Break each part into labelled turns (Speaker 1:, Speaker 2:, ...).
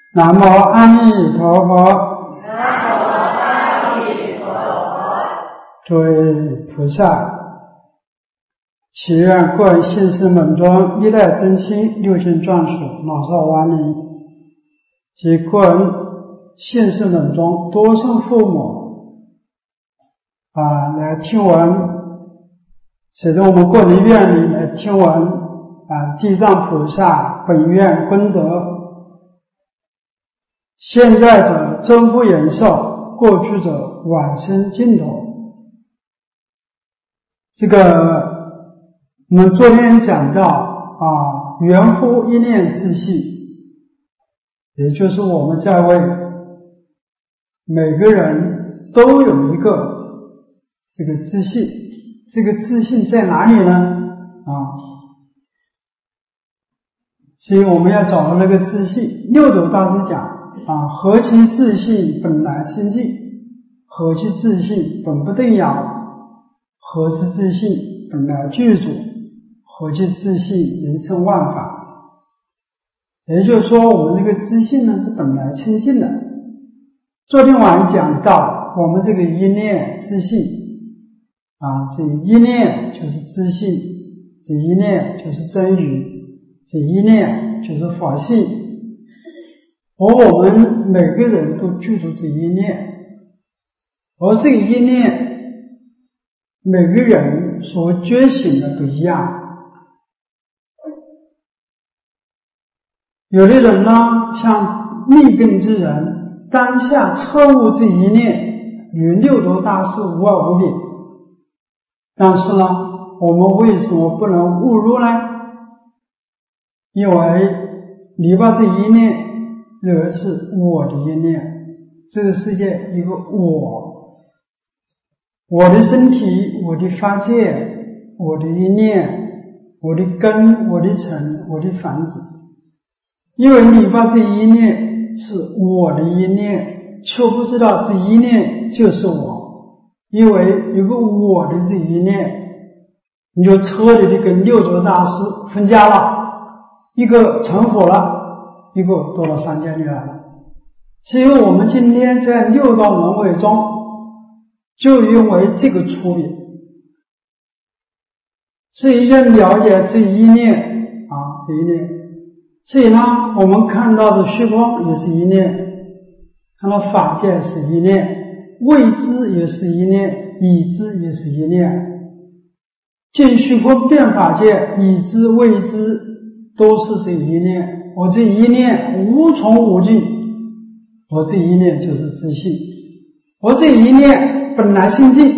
Speaker 1: 南无阿弥陀佛。
Speaker 2: 南无阿弥陀佛。
Speaker 1: 诸位菩萨，祈愿各位现世门中历代真亲、六亲眷属、老少亡灵及各人现世门中多生父母来听闻，随着我们过离院里来听闻地藏菩萨本愿功德，现在者增福延寿，过去者往生净土。这个我们昨天讲到圆乎一念自信，也就是我们在位每个人都有一个这个自信，这个自信在哪里呢？所以我们要找到那个自信。六祖大师讲何其自信本来清净，何其自信本不动摇，何其自信本来具足，何其自信人生万法。也就是说，我们这个自信呢是本来清净的。昨天晚上讲到我们这个一念自信这一念就是自信，这一念就是真语，这一念就是法性。而我们每个人都具足这一念，而这一念每个人所觉醒的不一样。有的人呢，像立根之人，当下彻悟这一念与六祖大师无二无别。但是呢，我们为什么不能悟入呢？因为你把这一念认为是我的一念，这个世界一个我的身体，我的法界，我的一念，我的根，我的尘，我的房子。因为你把这一念是我的一念，却不知道这一念就是我，因为有个我的这一念，你就彻底的跟六祖大师分家了，一个成佛了，一个堕到三界里来了。所以我们今天在六道轮回中，就因为这个出别，所以要了解这一念这一念。所以呢，我们看到的虚空也是一念，看到法界是一念，未知也是一念，已知也是一念。见虚空变法界，已知未知都是这一念。我这一念无穷无尽，我这一念就是自信，我这一念本来清净，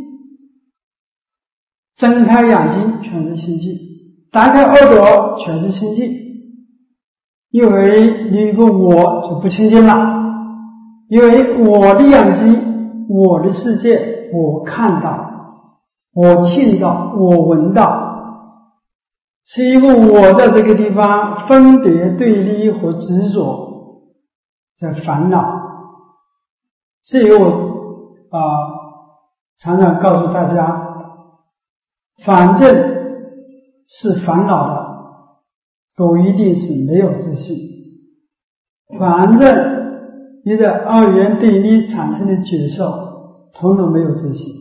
Speaker 1: 睁开眼睛全是清净，打开耳朵全是清净。因为你一个我就不清净了，因为我的眼睛，我的世界，我看到，我听到，我闻到，是一个我在这个地方分别对立和执着，在烦恼。所以我常常告诉大家，反正是烦恼的都一定是没有自信，反正你的二元对立产生的觉受统统没有自信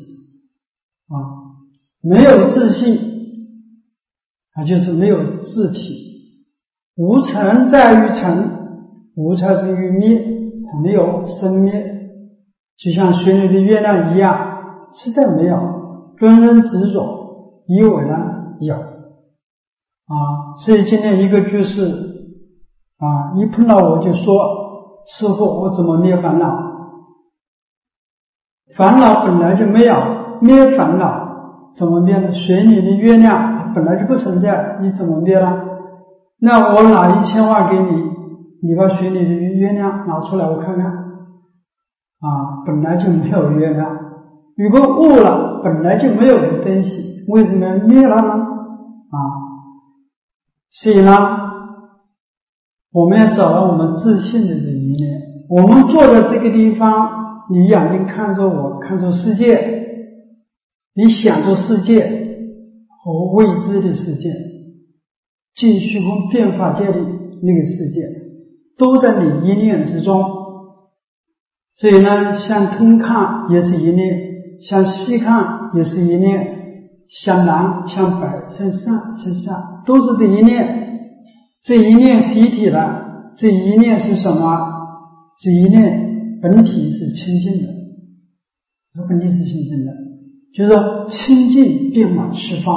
Speaker 1: 没有自信就是没有自体。无常在于成，无常在于灭，它没有生灭，就像水里的月亮一样，实在没有，人人执着，以为呢有所以今天一个句式一碰到我就说，师父我怎么灭烦恼？烦恼本来就没有，灭烦恼怎么灭呢？水里的月亮本来就不存在，你怎么灭了？那我拿1000万给你，你把水里的月亮拿出来我看看本来就没有月亮。如果悟了，本来就没有的东西，为什么要灭了呢？所以呢，我们要找到我们自信的这一面。我们坐在这个地方，你眼睛看着我，看着世界，你想着世界和未知的世界，尽虚空变法界的那个世界， 都在你一念之中。所以呢，向东看也是一念，向西看也是一念，向南向北向上向下都是这一念。这一念是一体的，这一念是什么？这一念本体是清净的，本体是清净的，就是说清净遍满十方。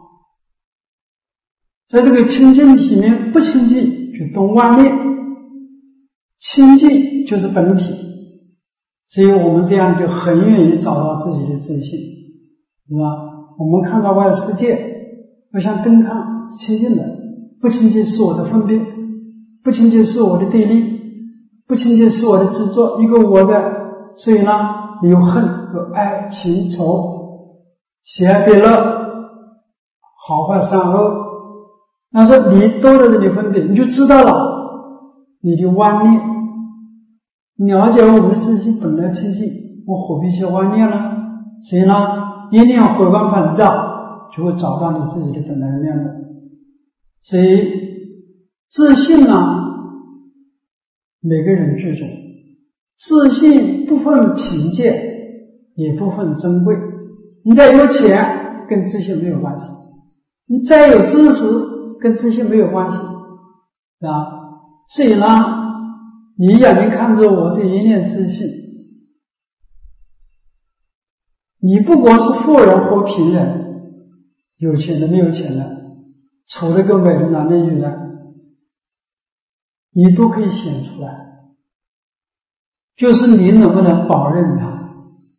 Speaker 1: 在这个清净里面，不清净就动妄念，清净就是本体。所以我们这样就很愿意找到自己的自信，是吧？我们看到外世界，要向灯看是清净的，不清净是我的分别，不清净是我的对立，不清净是我的执着，一个我在。所以呢，有恨有爱情仇，喜爱悲乐，好坏善恶。那说你都在这里分别，你就知道了你的妄念。了解我们的自信本来清净，我何必去妄念呢？所以呢，一念回光返照，就会找到你自己的本来面目。所以自信呢，每个人具足。自信不分贫贱，也不分珍贵。你再有钱，跟自信没有关系；你再有知识，跟自信没有关系，啊。所以呢，你眼睛看着我这一念自信，你不管是富人或贫人，有钱的没有钱的，丑的跟美的，男的女的，你都可以显出来。就是你能不能保认它。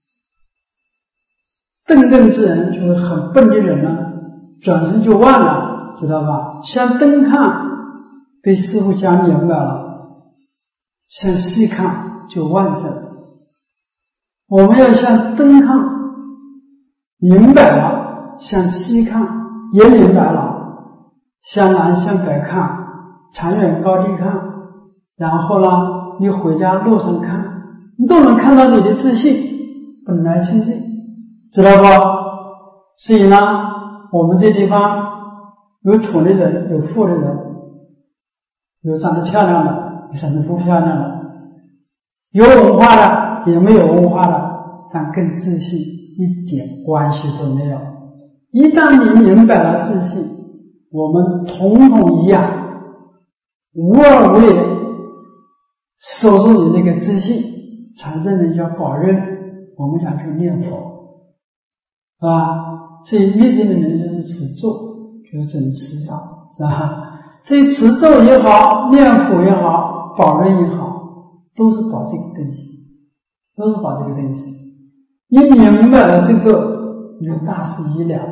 Speaker 1: 瞪瞪之人就是很笨的人呢，转身就忘了，知道吧？向东看被师父讲明白了，向西看就忘记了。我们要向东看明白了，向西看也明白了，向南向北看，长远高低看，然后呢，你回家路上看，你都能看到你的自信本来清净，知道不？所以呢，我们这地方有穷的人，有富的人，有长得漂亮的，有长得不漂亮的，有文化的，也没有文化的，但跟自信一点关系都没有。一旦你明白了自信，我们统统一样，无二无别，守住你那个自信，常正的叫保任，我们讲去念佛，是吧？所以密宗里面就是持咒，就是怎么持药，是吧？所以持咒也好，念佛也好，保任也好，都是保这个东西，都是保这个东西。你明白了这个，你就大事已了，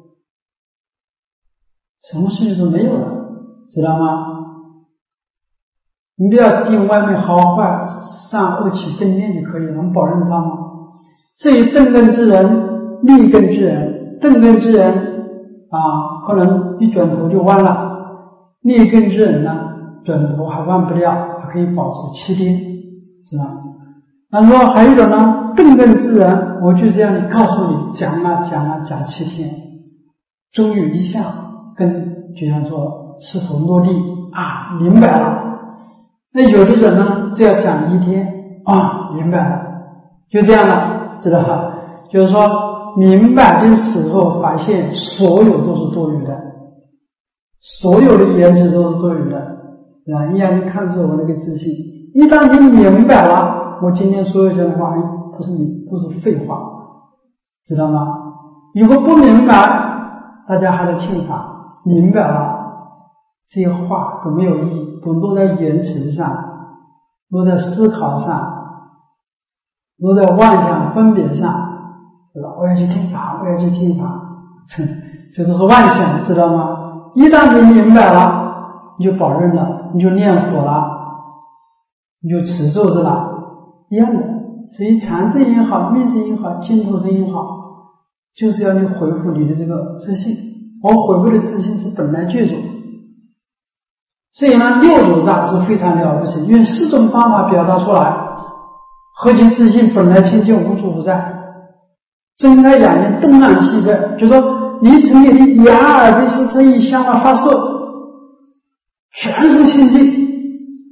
Speaker 1: 什么事情都没有了，知道吗？你不要定外面好坏善恶起分念就可以了，能保证它吗？所以钝根之人，利根之人，钝根之人可能一转头就忘了，利根之人呢，转头还忘不了，还可以保持7天，知道吗？那说还有一种呢，钝根之人，我就这样告诉你，讲7天，终有一项根就像说石头落地明白了。那有的人呢，只要讲1天明白了，就这样了，知道吧？就是说明白的时候发现所有都是多余的，所有的言辞都是多余的，你眼睛看着我那个自信，一旦你明白了，我今天所有讲的话都是废话，知道吗？如果不明白，大家还在听法，明白了，这些话都没有意义，都落在言辞上，落在思考上，落在妄想分别上，对吧？我要去听法，我要去听法，这都是妄想，知道吗？一旦你明白了，你就保证了，你就念佛了，你就持咒子了，一样的。所以禅证也好，密证也好，净土证也好，就是要你恢复你的这个自信。我恢复的自信是本来具足。所以呢，六祖大师非常了不起，用4种方法表达出来，何其自信本来清净无处不在，睁开眼睛东南西北，就说你从你的眼耳鼻舌身意向外发射，全是清净，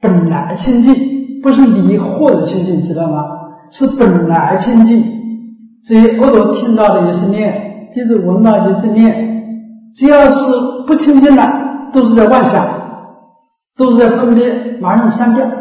Speaker 1: 本来清净，不是你获得清净，知道吗？是本来清净。所以耳朵听到的也是念，鼻子闻到也是念，只要是不清净的，都是在妄想，都是在分别，马上删掉。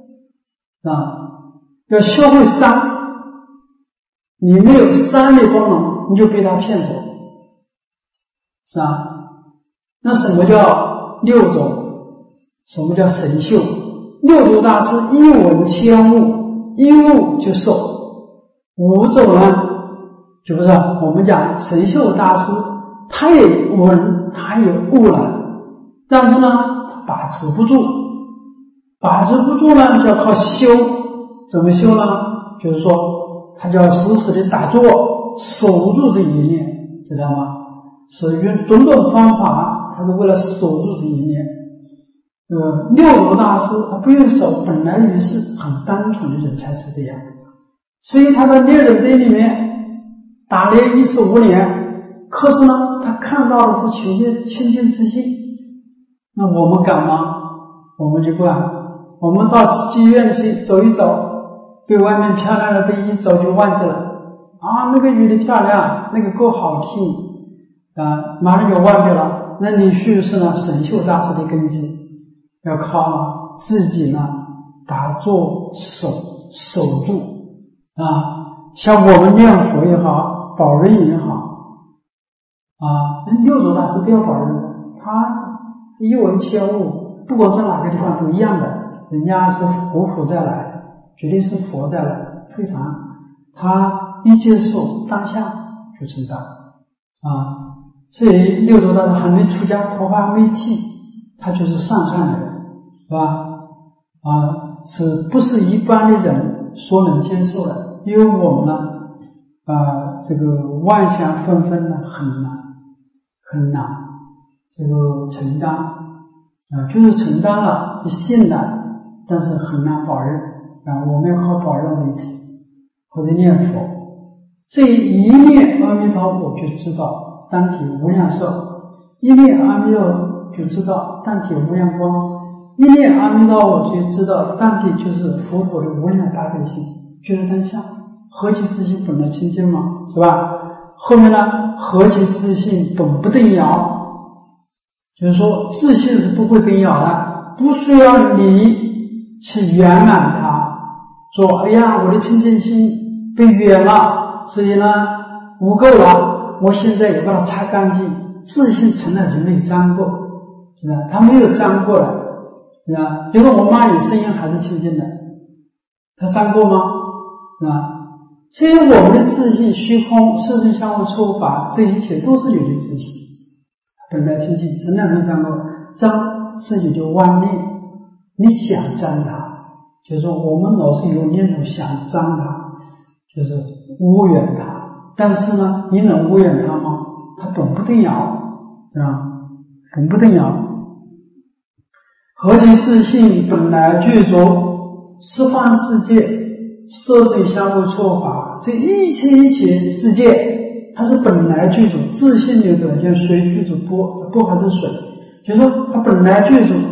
Speaker 1: 要学会删，你没有删的功能，你就被他骗走，是吧？那什么叫六种？什么叫神秀？六祖大师一闻千悟，一悟就受。五种呢，就不是我们讲神秀大师，他也闻，他也悟了，但是呢，他把持不住。把持不住呢，就要靠修。怎么修呢？就是说，他就要时时的打坐，守住这一念，知道吗？是用种种方法，他是为了守住这一念。六祖大师他不用守，本来于是很单纯的人才是这样，所以他在猎人堆里面打猎15年，可是呢，他看到的是清净自信。那我们敢吗？我们就不敢。我们到妓院去走一走，被外面漂亮的队一走就忘记了啊，那个女的漂亮，那个歌好听啊，马上就忘记了。那你是不是呢？神秀大师的根基要靠自己呢，打坐守住啊。像我们念佛也好，保人也好啊，六祖大师不要保人，他一闻千悟，不管在哪个地方都一样的。人家是佛再来，绝对是佛再来，非常，他一接受当下就成道啊。所以六祖大师还没出家，头发没剃，他就是上善的人，是吧？是不是一般的人所能接受的？因为我们呢，这个妄想纷纷呢，很难，这个承担就是承担了，你信了。但是很难保任我们要靠保任为持，或者念佛。这一念阿弥陀佛就知道当体无量寿，一念阿弥陀佛就知道当体无量光，一念阿弥陀佛就知道当体就是佛陀的无量大悲心，就是当下何其自性本来清净嘛，是吧？后面呢，何其自性本不动摇，就是说自性是不会动摇的，不需要你去圆满它，说哎呀，我的清净心被圆了，所以呢污垢了，我现在也把它擦干净，自性成了人类沾过，是吧？他没有沾过的，是吧？比如说我骂你声音还是清净的，他沾过吗？是吧？所以我们的自性虚空色身相互触法，这一切都是你的自性，本来清净，从来没沾过，沾自己就妄念，你想沾它，就是说我们老是有念头想沾它，就是污染它，但是呢，你能污染它吗？它本不动摇，是吧？本不动摇。何其自性本来具足，十方世界色水相互错法，这一切世界它是本来具足，自性的表现，水具足波还是水，就是说它本来具足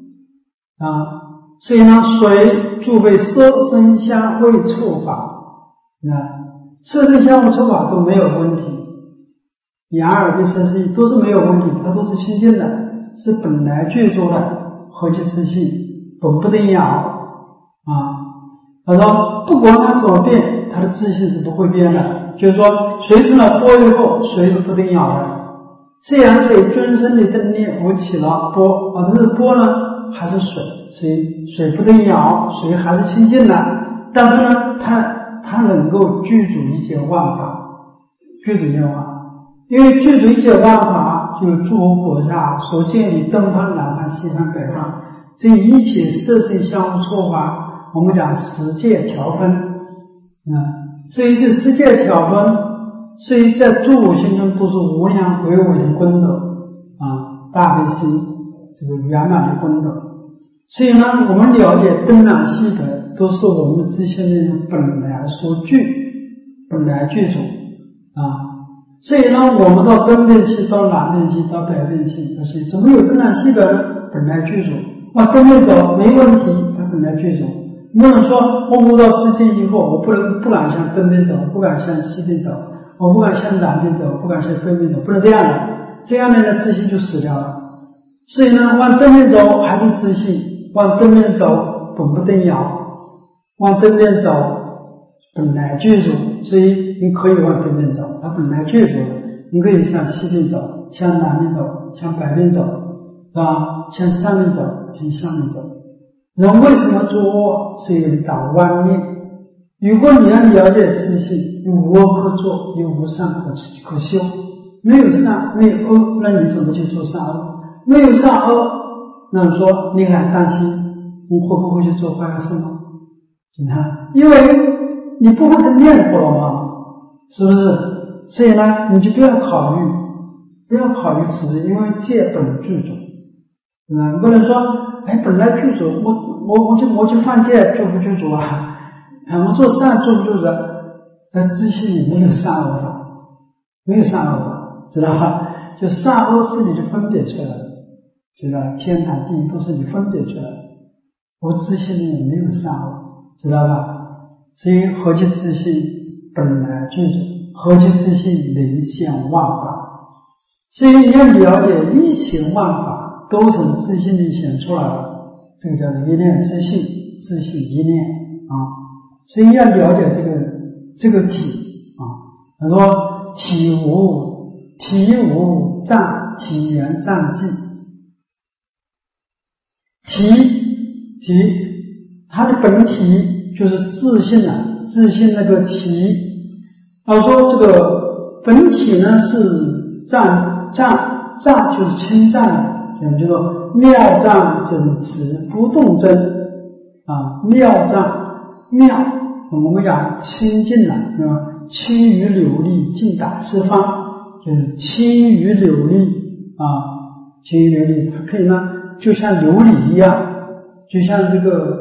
Speaker 1: 所以呢，水具备色声香味触法色声香味触法都没有问题，眼耳鼻舌身意都是没有问题，它都是清净的，是本来具足的，何其自性本不动摇他说不管它怎么变，它的自性是不会变的，就是说随时呢波以后水是不动摇的，虽然水尊生的灯念无起了波这是波呢还是水，水不动摇，水还是清净的，但是呢它能够具足一切万法，因为具足一切万法，就是诸佛菩萨所见的东方南方西方北方，这一切色身相互错法，我们讲十界调分所以这十界调分，所以在诸我心中都是无量回伟的功德大悲心，这个圆满的功德。所以呢，我们了解东南西北都是我们自性的本来所具，本来具足所以呢，我们到东边去，到南边去，到北边去，怎么有东南西北呢？本来具足。 往对面走没问题，它本来具足。不能说我悟到自性以后，我不敢向东边走，不敢向西边走，我不敢向南边走，不敢向北边走，不能这样的，这样的自性就死掉了。所以呢，往东面走还是自性，往东面走本不动摇，往东面走本来具足，所以你可以往东面走，它本来具足的。你可以向西边走，向南边走，向北边走，是吧？向上面走，向下面走。人为什么作恶？是因为打妄念。如果你要了解自性，有无恶可作，有无善可修。没有善，没有恶，那你怎么去做善恶？没有善恶，那你说你很担心，你会不会去做坏事吗？你看，因为你不会去念头了嘛，是不是？所以呢，你就不要考虑此事，因为戒本具足。不能说，本来具足，我去犯戒具不具足啊？我做善做不具足？在自性里没有善恶法，没有善恶法，知道吧？就善恶是你就分别出来的，知道天堂地狱都是你分别出来的。我自性里没有善恶，知道吧？所以何其自性本来具足，何其自性能现万法。所以你要了解一切万法都从自性里显出来的，这个叫一念自性，自性一念啊。所以要了解这个体啊。他说体无障，体缘障寂。体它的本体就是自性啊，自性那个体。他说这个本体呢是障就是清障的，叫做妙障整持不动真啊，妙障妙，我们讲清净了，是吧？清于流利，尽达四方，就是清于流利啊，清于流利，它可以呢，就像琉璃一样，就像这个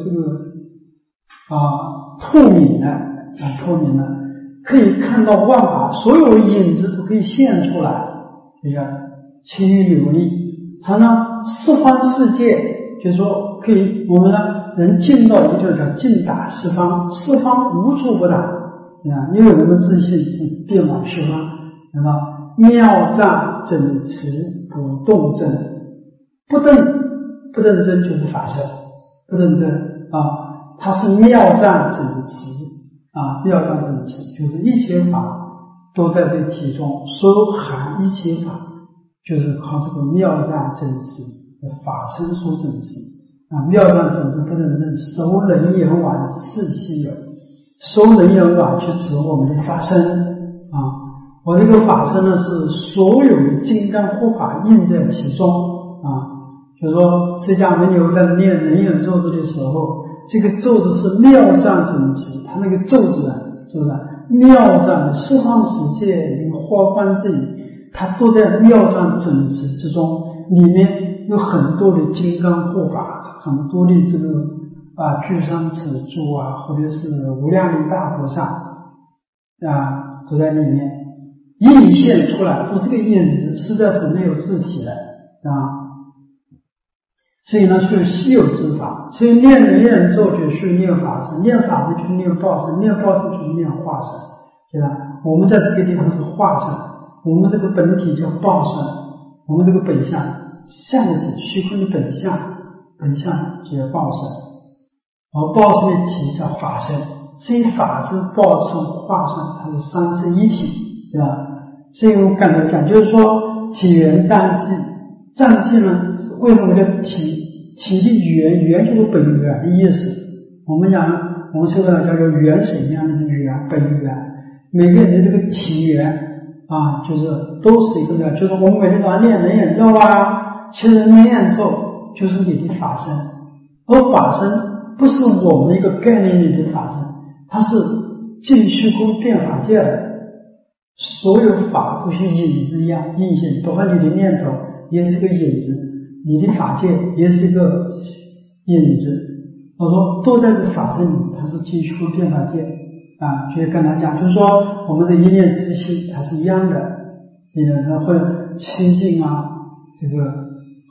Speaker 1: 透明的，可以看到万法，所有影子都可以现出来，就像清于流利。它呢，四方世界，就是说可以我们呢能进到一个叫尽达四方，四方无处不达。因为我们自性是遍满四方，妙障整持不动真，不动真就是法身，不动真啊，它是妙障整持啊，妙障整持就是一切法都在这体中，收含一切法，就是靠这个妙障整持的法身所整持啊，妙障整持不动真，熟人言完四稀有。收人言往去指我们的法身啊，我这个法身呢是所有的金刚护法印在其中啊，就是说释迦牟尼佛在念人言咒子的时候，这个咒子是妙障整持，他那个咒子啊，是不是妙障四方世界一个花观之语，它都在妙障整持之中，里面有很多的金刚护法，很多的这个具商持住啊，或者是无量的大菩萨啊，都在里面映现出来，都是个影子，实在是没有自体的啊。所以呢，属于稀有之法。所以念人言咒就是念法身，念法身就是念报身，念报身就是念化身，对吧？我们在这个地方是化身，我们这个本体叫报身，我们这个本相相的体，虚空的本相就叫报身。而报身的体叫法身，所以法身、报身、化身，它是三身一体，对吧？所以我刚才讲，就是说体缘障寂，障寂呢，为什么叫体？体的缘就是本源的意思。我们讲，我们说的叫做元神一样的源，本源。每个人的这个体缘啊，就是都是一个的，就是我们每天早上念人言咒啊，其实人言咒就是你的法身，而法身不是我们一个概念里的法身，它是尽虚空变法界的，所有法都像影子一样映现，包括你的念头也是个影子，你的法界也是一个影子。我说都在这法身里，它是尽虚空变法界啊。所以跟他讲，就是说我们的一念之心它是一样的，它会清净啊，这个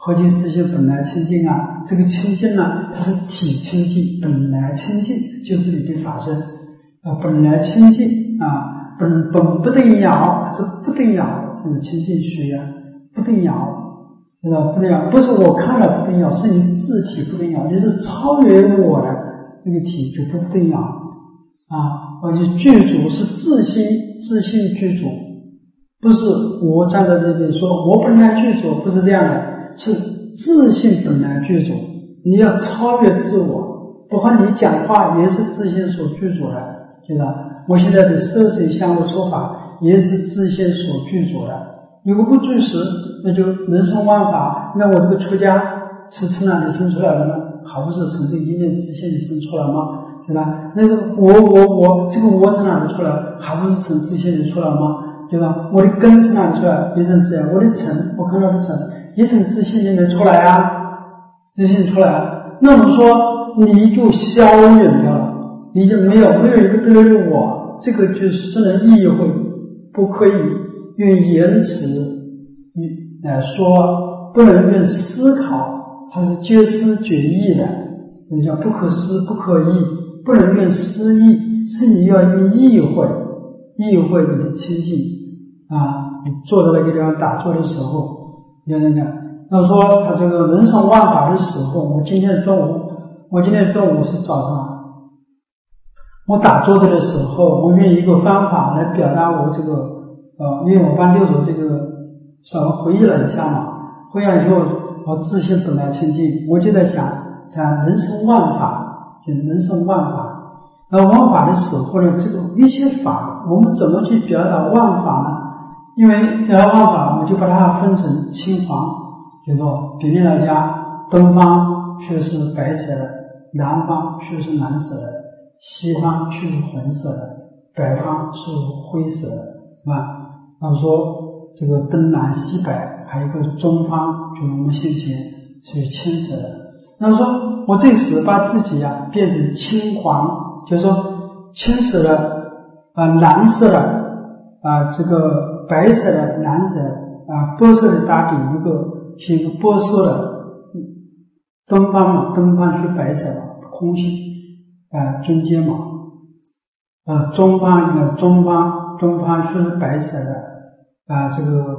Speaker 1: 何其自性本来清净啊！这个清净呢，它是体清净，本来清净就是你的法身本来清净啊，本不动摇，是不动摇，清净虚啊，不动摇。不动摇，不是我看了不动摇，是你自体不动摇，你是超越我的那个体就不动摇啊！而且具足是自性具足，不是我站在这边说我本来具足，不是这样的，是自性本来具足。你要超越自我，包括你讲话也是自性所具足的，对吧？我现在的色水香味触法也是自性所具足的。如果不具实，那就人生万法。那我这个出家是从哪里生出来的呢？还不是从这一念自性里生出来吗？对吧？那是我这个我从哪里出来？还不是从自性里出来吗？对吧？我的根从哪里出来？一层自然。我的尘，我看到的尘，一层自性里面出来啊，自性出来。那么说你就消远掉了，你就没有一个对立我，这个就是只能意会，不可以用言辞来说，不能用思考，它是绝思绝意的，那叫不可思不可议，不能用思议，是你要用意会你的清净啊！你坐在那个地方打坐的时候，你看那说他这个人生万法的时候，我今天中午是早上，我打坐着的时候，我用一个方法来表达我这个因为我帮六祖这个稍微回忆了一下嘛，回忆了以后，我自性本来清净，我就在想人生万法，人生万法。万法的时候呢，这个一切法，我们怎么去表达万法呢？因为表达万法，我们就把它分成青黄，就是说，比例来讲，东方却是白色的，南方却是蓝色的，西方却是红色的，北方是灰色的，是吧？那么说这个东南西北，还有一个中方，就是我们先前是青色的。那么说我这时把自己变成青黄，就是说青色的蓝色的这个白色的蓝色的波色的打底是一个波色的东方是白色的空性中间嘛中方是白色的这个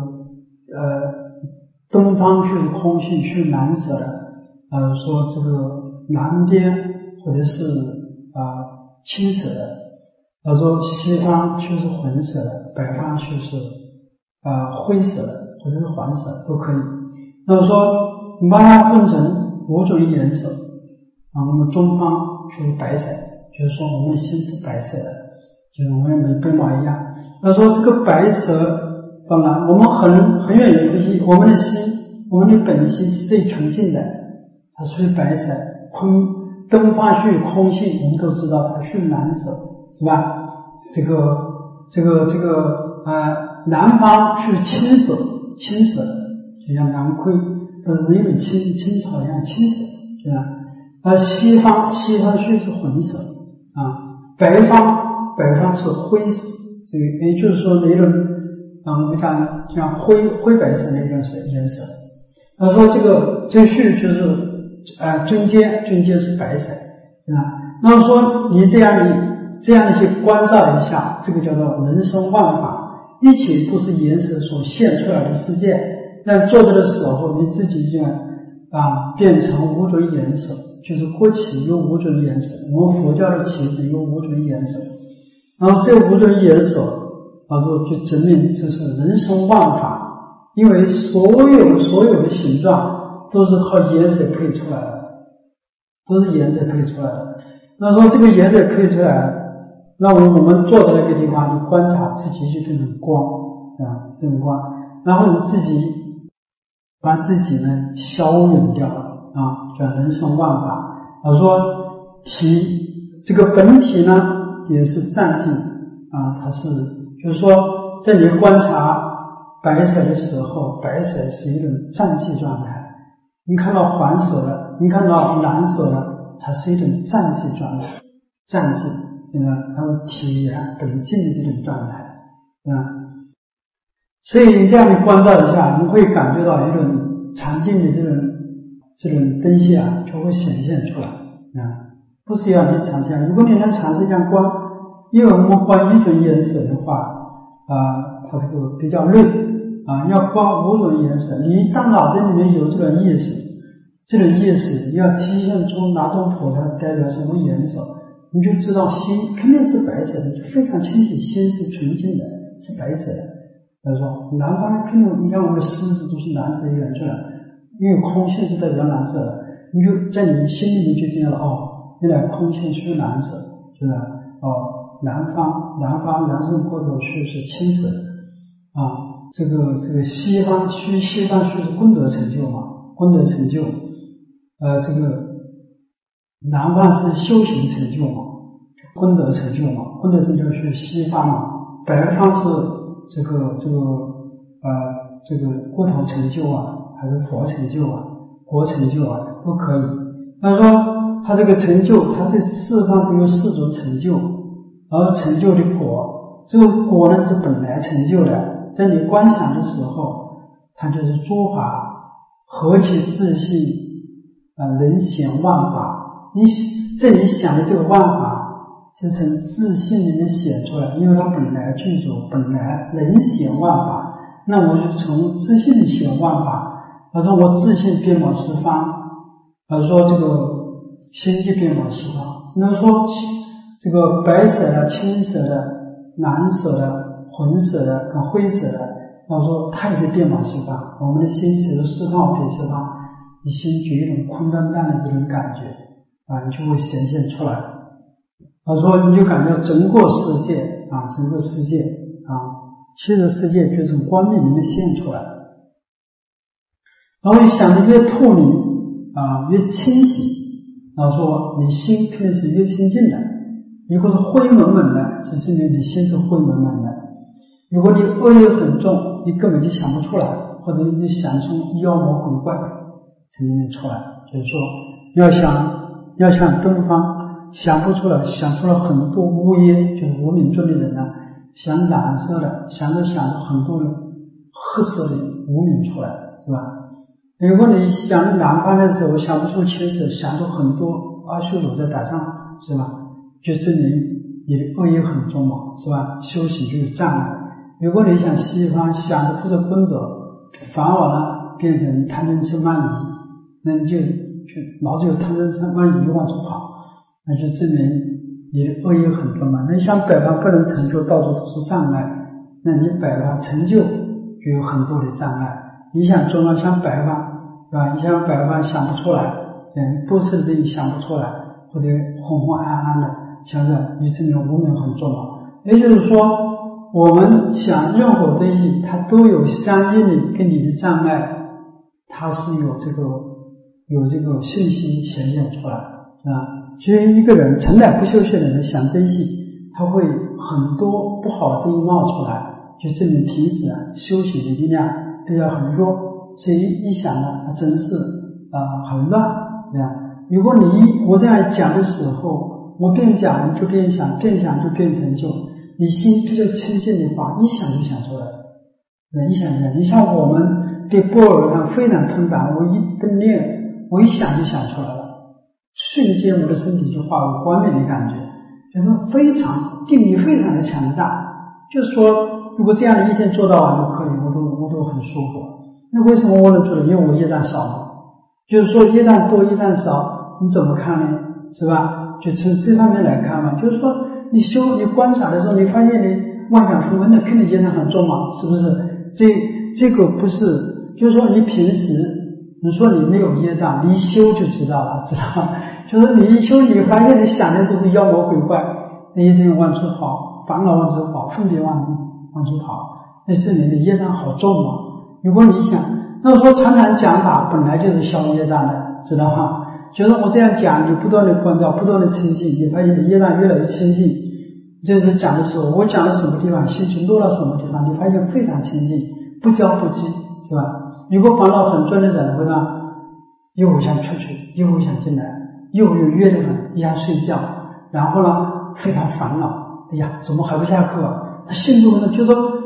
Speaker 1: 东方是空性是蓝色的说这个南边或者是青色的，他说西方却是红色的，北方却是灰色的或者是黄色都可以。那么说你把它分成5种颜色我们中方是白色，就是说我们心是白色的，就是我们没白马一样。那说这个白色当然我们很远也不是我们的心，我们的本心是最纯净的，它属于白色。东方属于空性，我们都知道它属于蓝色，是吧？这个南方是青色的，就像南昆不是因为青草一样青色，是吧？西方属是红色北方是灰色，这个也就是说那种我们讲像灰白色那种颜色。他说这个序就是中间是白色那么说你这样的去关照一下，这个叫做人生万法，一切都是颜色所现出来的世界。但做的时候你自己就变成5种颜色，就是国旗有5种颜色，我们佛教的旗子有5种颜色，然后这5种颜色就证明这是人生万法，因为所有的形状都是靠颜色配出来的，那说这个颜色配出来，那我们坐在那个地方就观察自己就变成光变成光，然后你自己把自己呢消远掉了叫人生万法。我说这个本体呢也是占尽它是就是说在你观察白色的时候，白色是一种占尽状态，你看到黄色的，你看到蓝色的，它是一种占尽状态，它是体然本净的这种状态所以你这样的关照一下，你会感觉到一种禅定的这种东西啊，就会显现出来不是要你尝试。如果你能尝试像光，因为我们光一种颜色的话它这个比较累要光5种颜色，你大脑子里面有这种意识，这种意识你要体现出哪种菩萨代表什么颜色，你就知道心肯定是白色的，就非常清晰，心是纯净的，是白色的。比如说南方肯定，你看我们的狮子都是蓝色圆出来，因为空性是代表蓝色的，你就在你心里面就知道了原来空性是蓝色，是吧？南方阳盛国土虚是青色的这个西方虚是功德成就嘛，功德成就这个南方是修行成就嘛，功德成就嘛，功德成就是西方嘛，北方是这个国土成就还是佛成就国成就都可以。他说他这个成就，他这四方都有4种成就，然后成就的果，这个果呢是本来成就的，在你观想的时候，它就是诸法何其自性能显万法，你想的这个万法就从自性里面显出来，因为它本来具足，本来能显万法，那我就从自性里显万法。他说我自性遍满十方，说这个心就遍满十方。那说这个白色的、青色的、蓝色的、红色的跟灰色的，然后说它也是遍满十方。我们的心只有释放遍十方，你心就有一种空荡荡的这种感觉你就会显现出来。他说你就感觉整个世界整个世界其实世界就从光明里面现出来。然后你想的越透明越清晰，然后说你心肯定是越清净的。如果是灰蒙蒙的，就证明你心是灰蒙蒙的。如果你恶业很重，你根本就想不出来，或者你就想出妖魔鬼怪从里面出来。就是说要想东方想不出来，想出了很多污业，就是无名中的人想染色的，想着很多的褐色的无名出来，是吧？如果你想南方的时候想不出青色，想出很多阿修罗在打仗，是吧？就证明你的恶业很重嘛，是吧？修行就有障碍。如果你想西方想的不是功德，反而呢变成贪嗔痴慢疑，那你就老是有贪嗔痴慢疑往出跑，那就证明你的恶业很重嘛。那想百方不能成就，到处都是障碍，那你百方成就就有很多的障碍。你想中了想百方，是吧？你想百方想不出来，不是的你想不出来，或者昏昏暗暗的想着，你证明无名很重了。也就是说，我们想任何东西，它都有相应的跟你的障碍，它是有这个信息显现出来所以一个人从来不修行的人想东西，他会很多不好的东西冒出来，就证明平时修行的力量比较很弱，所以一想它真是很乱如果我这样讲的时候，我边讲就边想，边想就边成就，你心比较清净的话，一想就想出来了。你像我们对般若上非常通达，我一顿念，我一想就想出来了，瞬间我的身体就化为光明的感觉，就是非常定力非常的强大。就是说，如果这样的一天做到完就可以，我都很舒服。那为什么我能做到？因为我业障少嘛。就是说业障多业障少，你怎么看呢？是吧？就从这方面来看嘛。就是说你观察的时候，你发现你妄想纷纷的，肯定业障很重嘛，是不是？这个不是，就是说你平时你说你没有业障，你一修就知道了，知道吗？就是你一修，你发现你想的都是妖魔鬼怪，那一定往出跑，烦恼往出跑，分别往出跑，那证明你业障好重嘛。如果你想，那说常常讲法本来就是消业障的，知道吗？就是我这样讲，你不断的关照，不断的清净，你发现你业障越来越清净。这次讲的时候，我讲了什么地方，心情落到什么地方，你发现非常清净，不骄不激，是吧？如果烦恼很重的人，会呢又想出去，又想进来，又约得很，一想睡觉，然后呢非常烦恼，哎呀，怎么还不下课他心中呢就说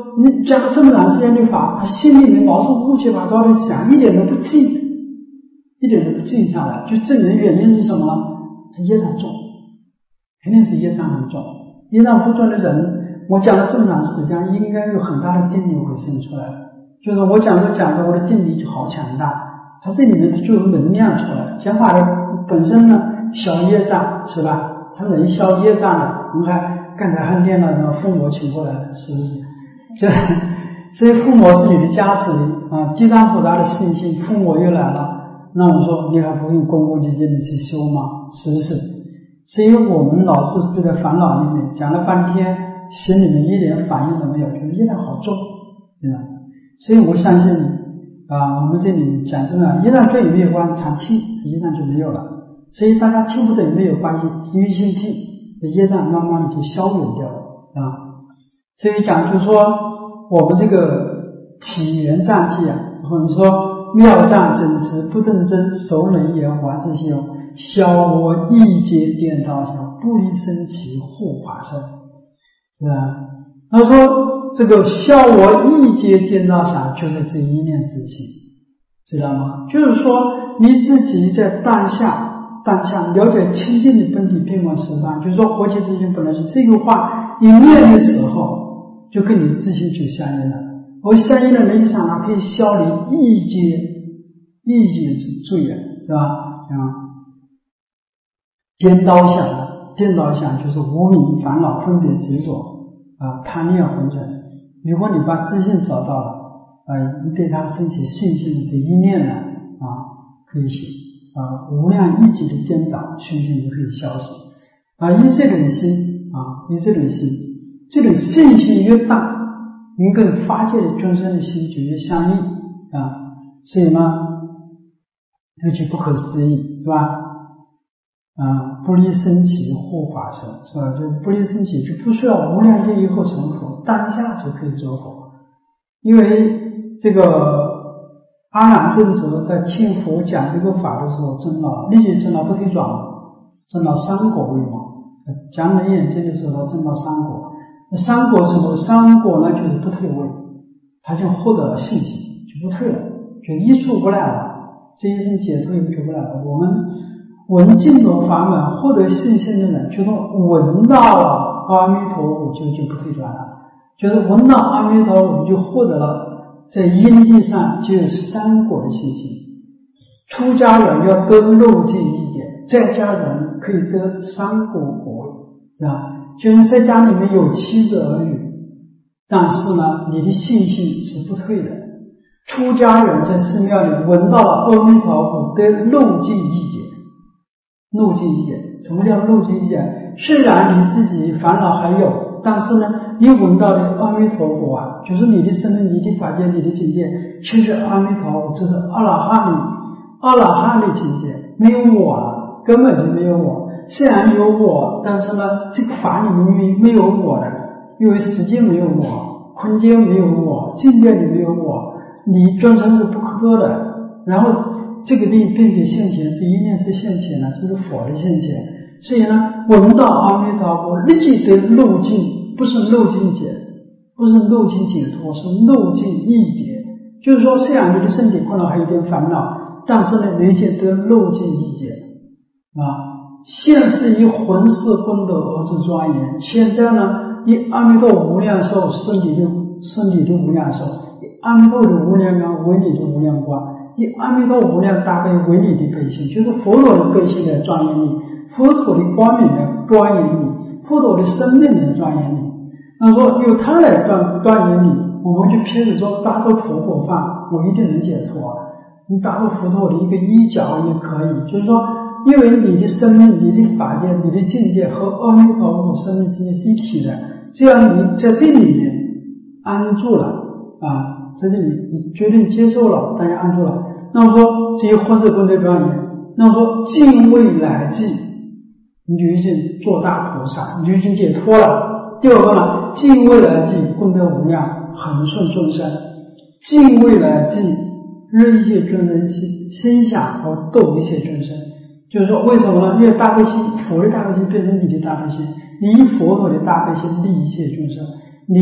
Speaker 1: 你讲了这么长时间的法，他心里面老是乌七八糟的想，一点都不静，一点都不静下来，就证明原因是什么呢？他业障重，肯定是业障很重。业障不重的人，我讲了这么长时间，应该有很大的定力会生出来。就是我讲着我的定力就好强大，它这里面就有能量出来。讲法的本身呢，消业障是吧？它能消业障的。我们看刚才汉店的父母请过来，是不是？所以父母是你的加持啊，地藏菩萨的信心，父母又来了。那我说你还不用恭恭敬敬的去修吗？是不是？所以我们老是就在烦恼里面讲了半天，心里面一点反应都没有，觉得业障好重，对吧？所以我相信我们这里讲真的，业障对有没有关常听，业障就没有了。所以大家听不懂没有关系，因为心听，业障慢慢的就消减掉了啊。所以讲就是说，我们这个体缘障记或者说妙障真持不正真，熟能言华之修，消我意界颠倒相，不离生起护法身，是吧？他说这个消我意界颠倒相，就是这一念之心，知道吗？就是说你自己在当下了解清净的本体遍观十方，就是说活其自性本来是这个话一念的时候，就跟你自性就相应了。而相应的那一刹那可以消离意界之罪是吧？颠倒相就是无明烦恼分别执着贪恋混成。如果你把自性找到了你对它升起信心的这一念呢可以行无量亿劫的颠倒虚心就可以消失以这种心这种信心越大，你跟发界的众生的心就越相应所以呢那就不可思议是吧？不离生起护法身是吧？就是不离生起，就不需要无量劫以后成佛，当下就可以做佛。因为这个阿难尊者在听佛讲这个法的时候，立即证到不退转，证到三果位嘛。讲人眼睛的时候，他证到三果。那三果什么？三果呢，就是不退位，他就获得了信心，就不退了，就一出不来了。这一生解脱就不来了。我们闻净土法门获得信心的人，就是闻到了阿弥陀佛就不退转了，就是闻到阿弥陀佛就获得了在因地上就有三果的信心。出家人要得漏尽一劫，在家人可以得三果果，是吧？就是在家里面有妻子儿女，但是呢你的信心是不退的。出家人在寺庙里闻到了阿弥陀佛得漏尽一劫。漏尽一劫，什么叫漏尽一劫？虽然你自己烦恼还有，但是呢你闻到的阿弥陀佛就是你的生命、你的法界、你的境界却是阿弥陀佛，这是阿拉汉的境界，没有我了，根本就没有我。虽然有我，但是呢这个法里面没有我的，因为时间没有我，空间没有我，境界里没有我，你众生是不可得的。然后这个并且现前，这一念是现前了，这是佛的现前。所以呢闻到阿弥陀佛立即得漏尽，不是漏尽解，不是漏尽解脱，是漏尽一劫。就是说虽然你的身体可能还有点烦恼，但是呢你已经得漏尽一劫现世以浑世功德而之庄严，现在呢以阿弥陀无量寿身体的无量寿，以阿弥陀的无量光为你的无量光，以阿弥陀无量大悲为你的悲心，就是佛陀的悲心的庄严力，佛陀的光明的庄严力，佛陀的生命的庄严力。那说由他来庄严力，我们就譬如说打坐佛果法，我一定能解脱你打坐佛陀的一个一角也可以，就是说因为你的生命、你的法界、你的境界和阿弥陀佛生命之间是一体的，只要你在这里面安住了在这里你决定接受了，大家安住了，那么说这些混世功德庄严，那么说尽未来际你就已经做大菩萨，你就已经解脱了。第二个呢，尽未来际功德无量，恒顺众生，尽未来际日一切众生心想和度一切众生。就是说为什么呢？因为大悲心，佛的大悲心变成你的大悲心，你以佛陀的大悲心利一切众生，你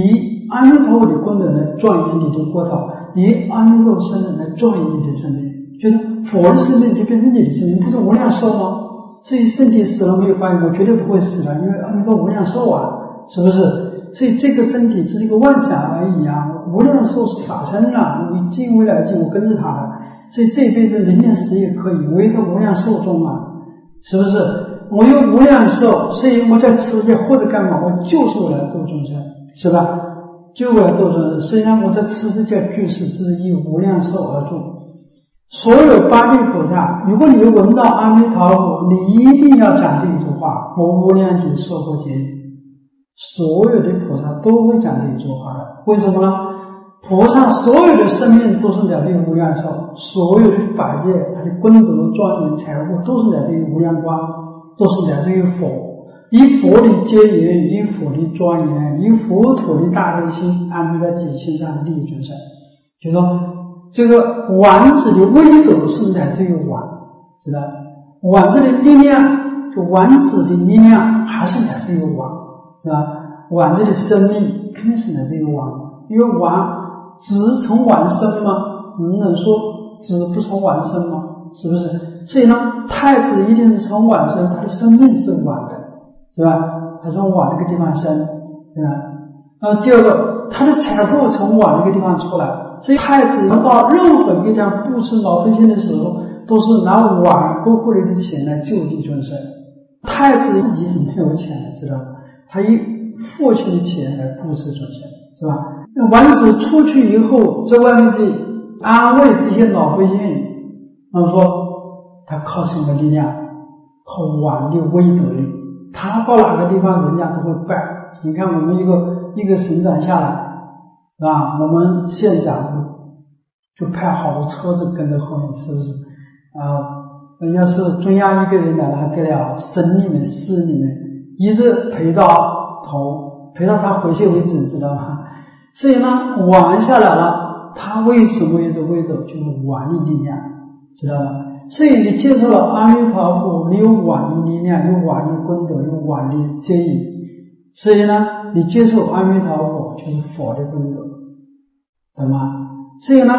Speaker 1: 阿弥陀佛的功德来庄严你的国土，以阿弥陀佛生命来庄严你的生命，就是佛的生命就变成你的生命，不是无量寿吗？所以身体死了没有关系，我绝对不会死的，因为阿弥陀无量寿啊，是不是？所以这个身体只是一个妄想而已啊，无量寿是法身啊，我尽未来尽我跟着他的，所以这一辈子明年死也可以，我有一个无量寿中啊，是不是？我有无量寿，所以我在此世界活着干嘛？我就是为了度众生，是吧？就为了度众生。虽然我在此世界居士，只是以无量寿而住。所有八地菩萨，如果你闻到阿弥陀佛，你一定要讲这一句话：我无量劫受过劫。所有的菩萨都会讲这一句话的，为什么呢？菩萨所有的生命都是来自于无量寿，所有的法界，它的功德、庄严、财富都是来自于无量光，都是来自于佛。以佛的结缘，以佛的庄严，以佛陀的大悲心，安住在己心上利益众生。就说这个丸子的威德是来自于丸，知道？丸子的力量，就丸子的力量还是来自于丸，是吧？丸子的生命肯定是来自于丸，因为丸子从丸生吗？你能说子不从丸生吗？是不是？所以呢，太子一定是从丸生，他的生命是丸的，是吧？他从丸那个地方生，对吧？第二个，他的财富从丸那个地方出来，所以太子到任何一个地方布施老百姓的时候，都是拿丸拨回来的钱来救济众生。太子自己是没有钱的，知道吗？他以父亲的钱来布施众生，是吧？丸子出去以后，在外面去安慰这些老百姓，说他靠什么力量？靠丸的威德力。他到哪个地方，人家都会拜。你看我们一个省长下来，是吧？我们县长就派好多车子跟着后面，是不是？要是中央一个人来了还得了，省里面、市里面一直陪到头，陪到他回去为止，知道吗？所以呢，丸下来了，他为什么一直威德？就是丸的力量，知道吗？所以你接受了阿弥陀佛，你有丸的力量，有丸的功德，有丸的接引。所以呢，你接受阿弥陀佛就是佛的功德，懂吗？所以呢，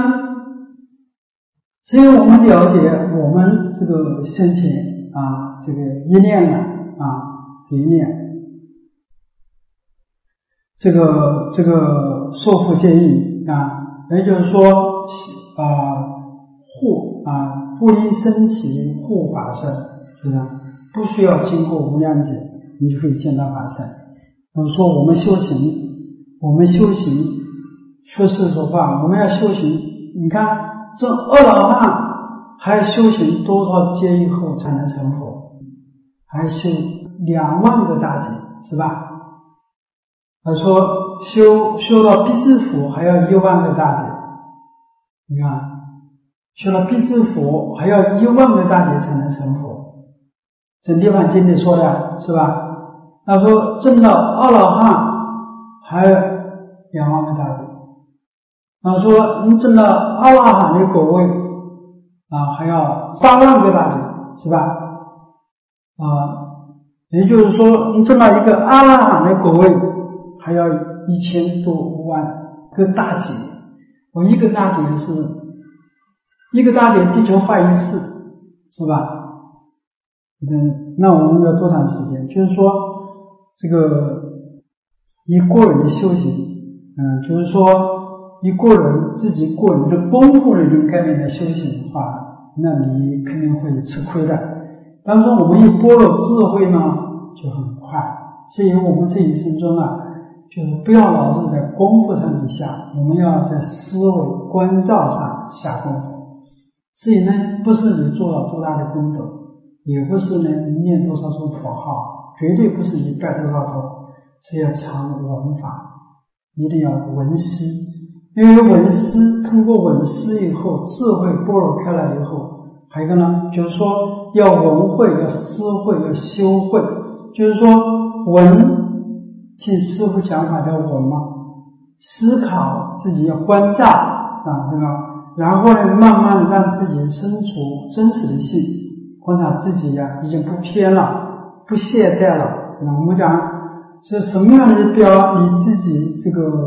Speaker 1: 只有我们了解我们这个先前这个一念这一念，这个受付戒意也就是说不离身体护法身，就是不需要经过无量劫，你就可以见到法身。比如说我们修行，说实话，我们要修行，你看这阿罗汉还要修行多少劫以后才能成佛？还要修2万个大劫，是吧？他说修到辟支佛还要1万个大劫，你看修了辟支佛还要1万个大劫才能成佛，这《涅槃经》里说的，是吧？他说证到阿罗汉还要2万个大劫，他说你证到阿罗汉的果位还要8万个大劫，是吧？也就是说你证到一个阿罗汉的果位还要1000多万个大劫。我一个大劫地球画一次，是吧？那我们要多长时间？就是说这个以个人的修行，就是说以个人自己个人的功夫的这种概念来修行的话，那你肯定会吃亏的。当中我们一般若智慧呢就很快，所以我们这一生中就是不要老是在功夫上面下，我们要在思维关照上下功夫。所以呢，不是你做了多大的功德，也不是呢你念多少种佛号，绝对不是你拜多少头，是要常闻法，一定要闻思。因为闻思，通过闻思以后，智慧般若开来以后，还有一个呢，就是说要闻慧，要思慧，要修慧。就是说听师父讲法叫闻嘛，思考自己要关照这个，然后呢慢慢的让自己生出真实的性，观察自己已经不偏了，不懈怠了。我们讲是什么样的标，你自己这个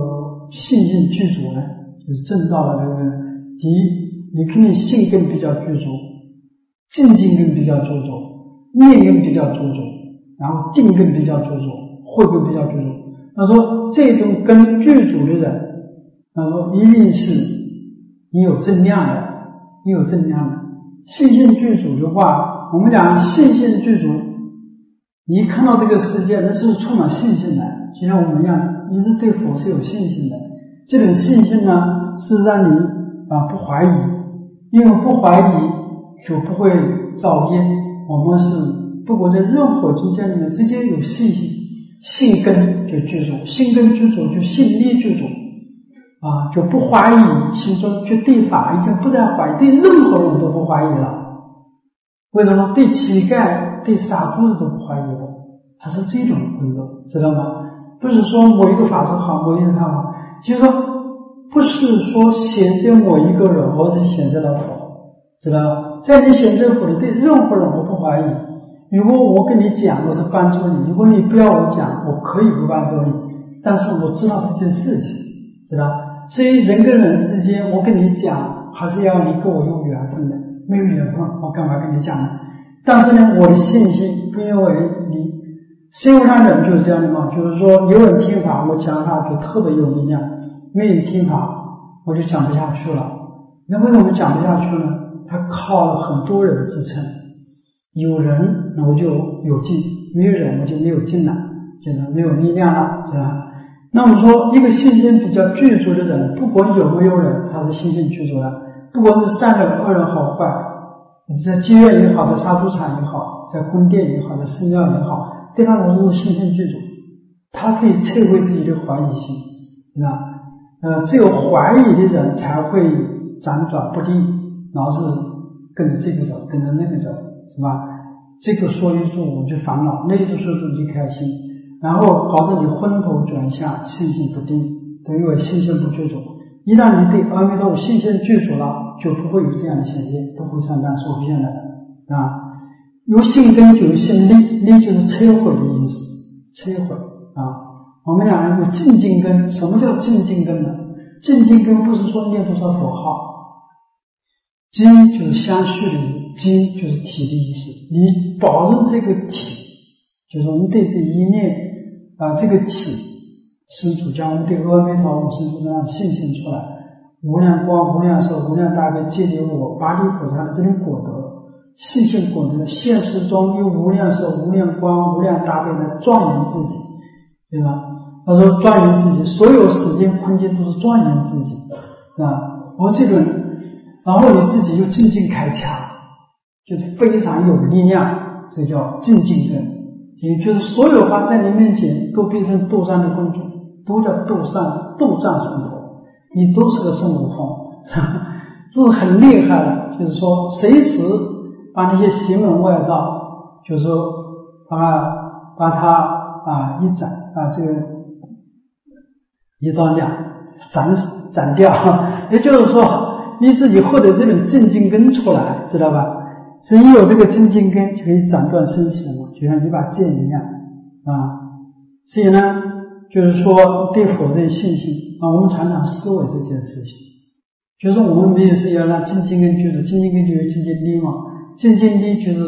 Speaker 1: 信心具足呢，就是证到了这个第一，你肯定信根比较具足，正经根比较具足，念根比较具足，然后定根比较具足，慧根比较具足。他说这种根具足的人，他说一定是你有正量的，你有正量的。信心具足的话，我们讲信心具足，你一看到这个世界，那是充满信心的，就像我们一样，一直对佛是有信心的。这种信心呢，是让你不怀疑，因为不怀疑就不会造业。我们是不管在任何境界里面，直接有信心，信根就具足，信根具足就信力具足就不怀疑，心中就对法已经不再怀疑，对任何人都不怀疑了。为什么？对乞丐、对傻子都不怀疑了，他是这种温度，知道吗？不是说某一个法师好，某一个他好，就是说不是说选择某一个人，而是选择了佛，知道吗？在你选择佛里，对任何人我不怀疑。如果我跟你讲，我是帮助你；如果你不要我讲，我可以不帮助你，但是我知道这件事情，知道？所以人跟人之间，我跟你讲，还是要你跟我有缘分的。没有缘分，我干嘛跟你讲呢？但是呢，我的信心不因为你，社会上人就是这样的嘛，就是说有人听法，我讲他就特别有力量；没人听法，我就讲不下去了。那为什么讲不下去呢？他靠了很多人支撑，有人那我就有劲，没有人我就没有劲了，就是没有力量了，是吧？那我们说，一个信心比较具足的人，不管有没有人，他是信心具足的。不管是善人、恶人好坏，你在妓院也好，在杀猪场也好，在宫殿也好，在寺庙也好，对他来说是信心具足，他可以撤回自己的怀疑心，对吧？只有怀疑的人才会辗转不定，老是跟着这个走，跟着那个走，是吧？这个说一句我就烦恼，那一句说一句你就开心，然后搞得你昏头转向，信心不定，都因为信心不具足。一旦你对阿弥陀佛信心具足了，就不会有这样的显现，不会上当受骗的有信根就有信力，力就是摧毁的意思，摧毁我们讲有正经根。什么叫正经根呢？正经根不是说念多少佛号，经就是相续的意思，经就是体的意思。你保证这个体，就是我们对这一念这个体生出，将我们对阿弥陀佛生出这样信心出来，无量光、无量寿、无量大悲皆离我八地菩萨的这种果德，信心果德，现实中用无量寿、无量光、无量大悲来庄严自己，对吧？他说庄严自己，所有时间空间都是庄严自己，是吧？这种，然后你自己又正经开洽，就是非常有力量，这叫正经根。也就是所有法在你面前都变成斗战的工具，都叫斗战胜佛，你都是个孙悟空，都是很厉害的。就是说随时把那些邪门外道，就是说把它一斩这个一刀两斩掉，也就是说你自己获得这种正经根出来，知道吧？所以有这个正经根就可以斩断生死嘛，就像一把剑一样所以呢，就是说对佛的信心我们常常思维这件事情，就是我们没有是要让正经根具足，正经根就有正经力嘛，正经力就是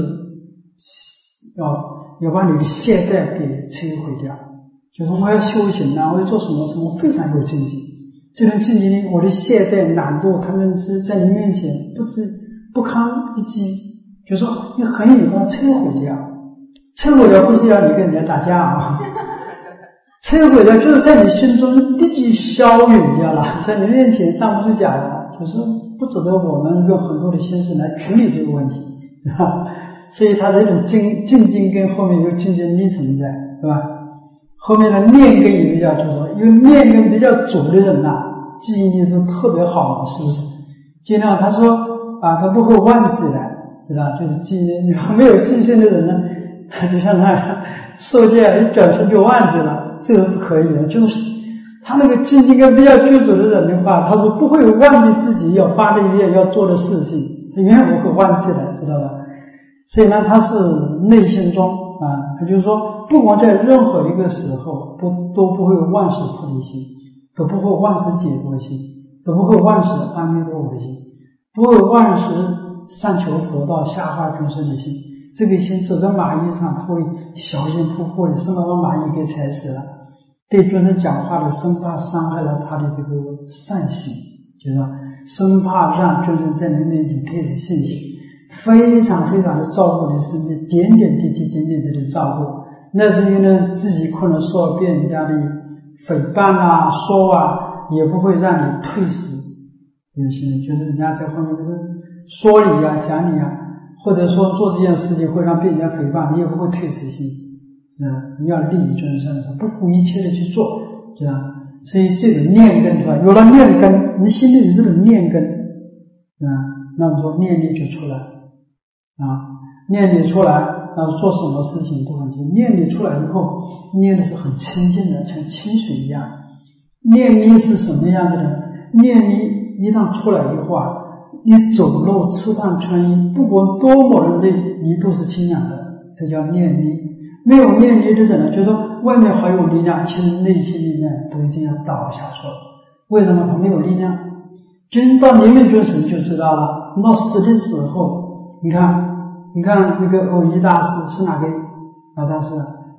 Speaker 1: 要把你的懈怠给摧毁掉，就是我要修行我要做什么事，我非常有正经，这种正经力，我的懈怠、懒惰、贪嗔痴在你面前不堪一击，就是说你很有把它摧毁掉。摧毁掉不是要你跟人家打架摧毁掉就是在你心中立即消陨掉了，在你面前站不住脚了，就是不值得我们用很多的心思来处理这个问题，是吧？所以他这种正经跟后面有正经力存在，是吧？后面的念根也比较就是说，因为念根比较足的人记忆力都特别好，是不是？尽量他说他不会忘记的，知道？就是记忆力没有记性的人呢，就像他受戒一转身就忘记了，这个不可以的。就是他那个正经根比较具足的人的话，他是不会忘记自己要发的愿要做的事情，他永远不会忘记的，知道吧？所以呢，他是内心中也就是说，不管在任何一个时候都不会忘失菩提心。 都不会万事解脱心，都不会万事阿弥陀佛的心，不会万事上求佛道下化众生的心。这个心走在马衣上，他会小心扑扑的，生怕把马衣给踩死了。对众生讲话的，生怕伤害了他的这个善心，就是说生怕让众生在你面前退失信心，非常非常的照顾你身边，点点滴滴的照顾。那至于呢，自己可能说被人家的诽谤啊、说啊，也不会让你退失这些，觉得人家在后面说你啊、讲你啊，或者说做这件事情会让被人家诽谤，你也不会退失信心。你要利益众生，不顾一切的去做，这样。所以这个念根出来，有了念根，你心里有这种念根，那么说念力就出来念力出来，那做什么事情都很轻。念力出来以后，念的是很清净的，像清水一样。念力是什么样子的？念力一旦出来以后啊，你走路、吃饭、穿衣，不管多么的累，你都是清凉的，这叫念力。没有念力的人呢，就是说外面还有力量，其实内心里面都已经要倒下去了。为什么他没有力量？真到临命终时就知道了。到死的时候，你看那个偶一大师是哪个大师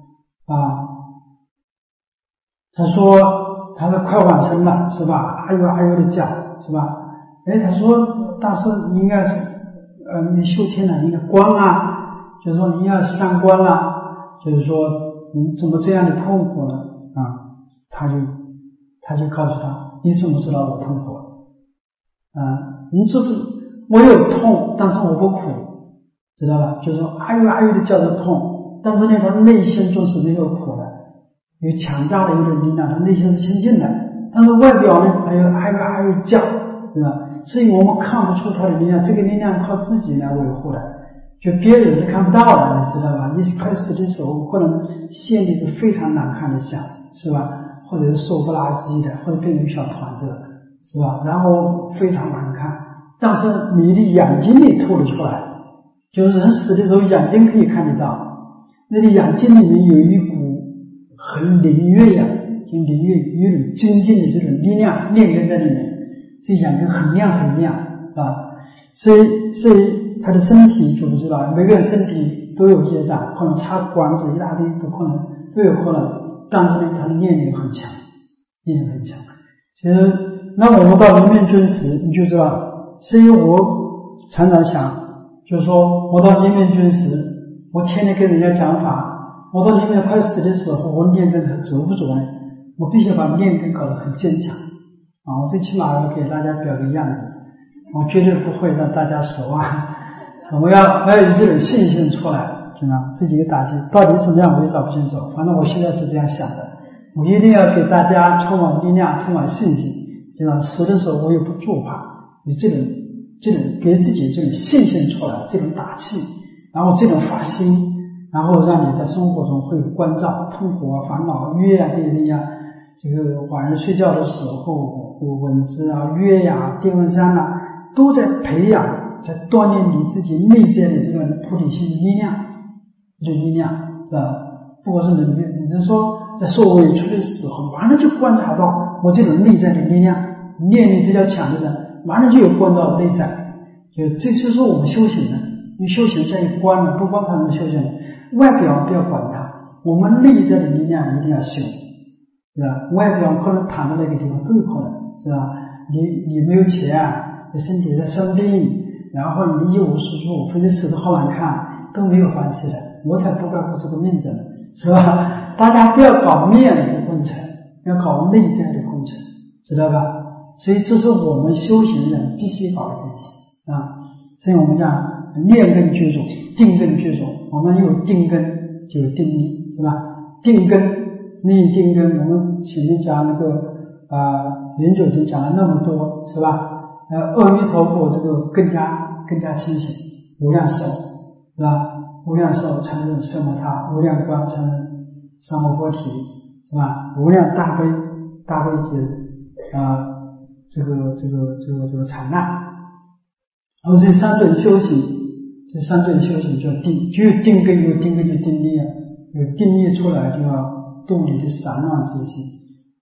Speaker 1: 他说他是快往生了，是吧？哎呦的叫，是吧？他说大师你应该是你修天了，应该观啊，就是说你应该上观了。就是说你怎么这样的痛苦呢？他就告诉他，你怎么知道我痛苦你知不知我有痛，但是我不苦，知道吧？就是说哎呦的叫做痛，但是呢他内心中是没有苦的，有强大的一种力量，他内心是清净的，但是外表呢还有哎呦叫，对吧？所以我们看不出他的力量，这个力量靠自己来维护的，就别人是看不到的，你知道吧？你快死的时候，可能现的是非常难看的相，是吧？或者是瘦不拉几的，或者变成一小团子，是吧？然后非常难看，但是你的眼睛里透了出来，就是人死的时候眼睛可以看得到，那个眼睛里面有一股很灵悦就灵悦有一种精进的这种力量念根在里面，这眼睛很亮，是吧？所以他的身体就不知道，每个人身体都有业障，可能插管子一大堆都可能都有可能，但是呢他的念力很强。其实那我们到临命终时你就知道，所以我常常想，就是说我到临命终时，我天天跟人家讲法，我到临命快死的时候，我念根还足不足呢？我必须把念根搞得很坚强我最起码要给大家表个样子，我绝对不会让大家失望。我要有这种信心出来，真的自己给打击。到底什么样我也找不清楚，反正我现在是这样想的，我一定要给大家充满力量，充满信心。真的死的时候我也不惧怕，有这种给自己这种信心出来，这种打气，然后这种发心，然后让你在生活中会有关照，痛苦烦恼、悦这些力量。这个晚上睡觉的时候，这个蚊子月电蚊香都在培养，在锻炼你自己内在的这个菩提心的力量，这种力量是吧？不管是你能说在受委屈的时候，马上就观察到我这种内在的力量，念力比较强的人，马上就有观到内在。这就是我们修行的，因为修行在于观，不光他们修行，外表不要管它，我们内在的力量一定要修。是吧？外表可能躺在那个地方都有可能，是吧？你没有钱你身体在生病，然后你一无是处，非得死得好难看，都没有关系的，我才不关乎这个面子呢，是吧？大家不要搞面子工程，要搞内在的工程，知道吧？所以这是我们修行人必须搞的东西所以我们讲念根具足，定根具足，我们有定根就有定力，是吧？定根内定根，我们前面讲那个圆九经讲了那么多，是吧？阿弥陀佛这个更加清醒，无量寿，是吧？无量寿承认奢摩他，无量光承认三摩波提，是吧？无量大悲就是这个禅那。然后这三种修行叫定，就有定根，有定根就定力有定力出来就要动你的散乱之心，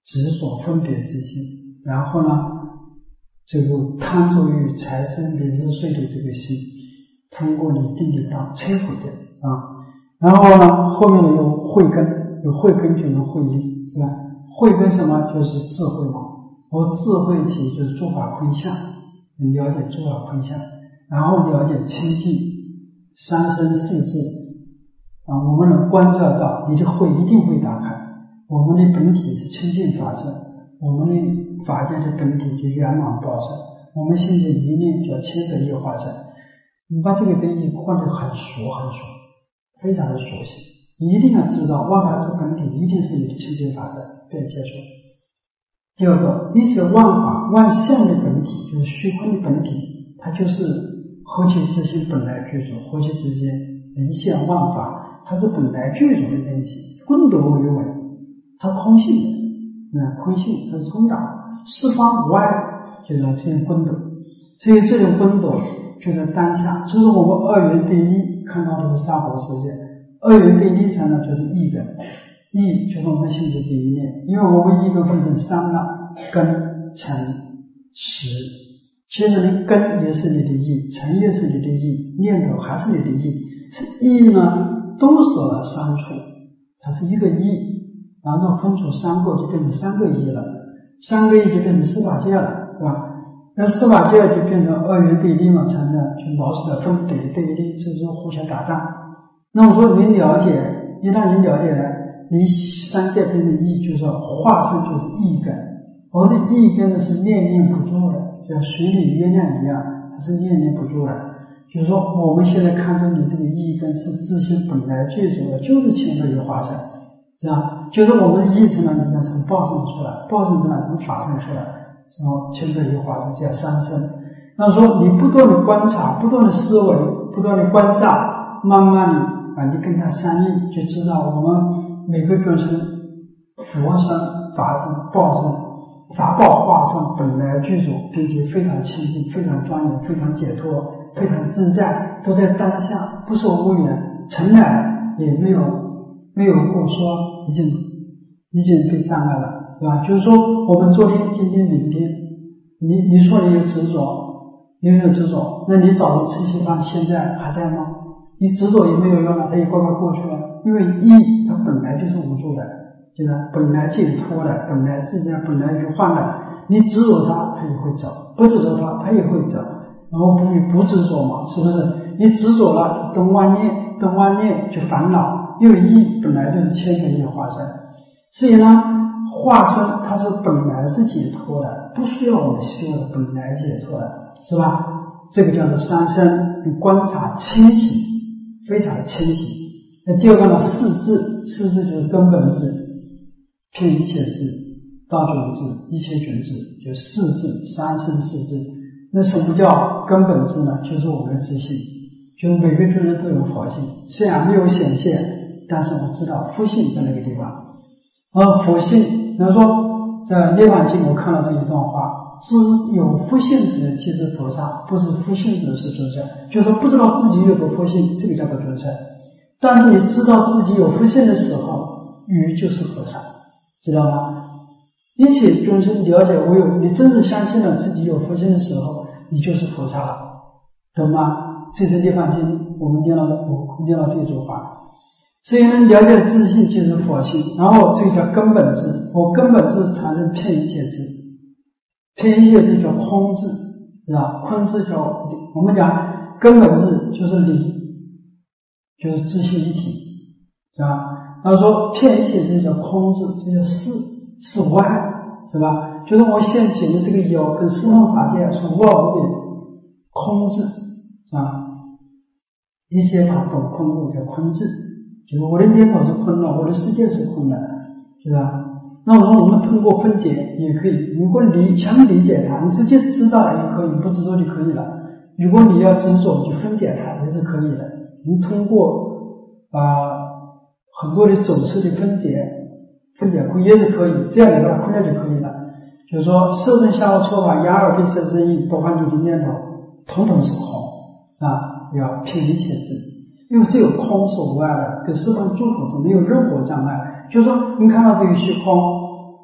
Speaker 1: 执着分别之心，然后呢，这个贪着于财生名日岁的这个心，通过你地理道摧毁掉啊。然后呢，后面呢有慧根，有慧根就能慧力，是吧？慧根什么？就是智慧嘛。我智慧体就是诸法空相，你了解诸法空相，然后了解清净三身四智啊，我们能观照到，你的慧一定会打开。我们的本体是清净法身，我们的法界的本体就圆满报身，我们心的一念叫千德业化身。你把这个东西换得很熟很熟，非常的熟悉，你一定要知道万法之本体一定是你的清净法身，不要接触。第二个，一切万法万象的本体就是虚空的本体，它就是何其自性本来具足，何其自性离现万法，它是本来具足的内心，功德为为，它空性的，空性它是通达，四方无碍，就叫这种功德。所以这种功德就在当下，这是我们二元对立看到的三佛世界。二元对立层呢，就是意根，意就是我们心的这一念，因为我们意根分成三了，根、尘、识。其实呢，根也是你的意，尘也是你的意，念头还是你的意。是意呢，都舍了三处，它是一个意，然后分出三个就变成三个意了，三个意就变成四法界了，是吧？那四法界就变成二元对立嘛，成了就老是在分别对立，就是互相打仗。那我说你了解，一旦你了解了，你三界变的意就是化身，就是意根。我的意根呢是念念不住的，就像水里月亮一样，它是念念不住的。就是说我们现在看着你这个意根是自性本来具足的，就是千德业化身，这样就是我们的意识呢，你看从报身出来，报身出来从法身出来，然后千德业化身叫三身。那说你不断的观察，不断的思维，不断的观照，慢慢的你跟它相应，就知道我们每个众生佛身、法身、报身、法报化身本来具足，并且非常清净、非常庄严、非常解脱、非常自在，都在当下，不受污染，从来也没有过说已经被障碍了，对吧？就是说我们昨天、今天、明天，你说你有执着，你有执着，那你早晨吃稀饭现在还在吗？你执着也没有用了，它也快快过去了。因为意它本来就是无助的，就是本来解脱的，本来自在，本来就换的。你执着它，它也会走；不执着它，它也会走。然后不执着嘛，是不是？你执着了，动妄念就烦恼。因为意本来就是千德业化身，所以呢，化身它是本来是解脱的，不需要我们修的，本来解脱的，是吧？这个叫做三身，你观察清晰。非常的清晰。那第二个呢，四智，四智就是根本智，遍一切智，大种智，一切种智，就四智，三身四智。那什么叫根本智呢？就是我们的自信，就是每个众人都有佛性，虽然没有显现，但是我知道佛性在那个地方。佛性，比方说在《涅槃经》我看到这一段话。知有佛性者即是菩萨，不是佛性者是众生。就是说不知道自己有个佛性，这个叫做众生。但是你知道自己有佛性的时候，于就是菩萨，知道吗？一切众生了解我有，你真正相信了自己有佛性的时候，你就是菩萨了，懂吗？这是《涅槃经》我们念到这句话。所以呢，了解自性就是佛性，然后这个叫根本智，我根本智产生遍一切智。偏一切智叫空智，是吧？空智叫我们讲根本智就是理，就是自性一体，是吧？然后说偏一切智叫空智，这叫是无碍，是吧？就是我现前的这个有跟四方法界是无二无别，空智啊，一切法本空故叫空智，就是我的念头是空的，我的世界是空的，是吧？那我们通过分解也可以，如果你想理解它，你直接知道也可以，不执着就可以了。如果你要执着，就分解它也是可以的。你通过很多的走势的分解也是可以，这样你把它分解就可以了。就是说，色声香味触法，眼耳鼻舌身意，包括你的念头，统统是空啊，要偏离显智，因为只有空是无碍的，跟四方诸佛都没有任何障碍。就是说，你看到这个虚空，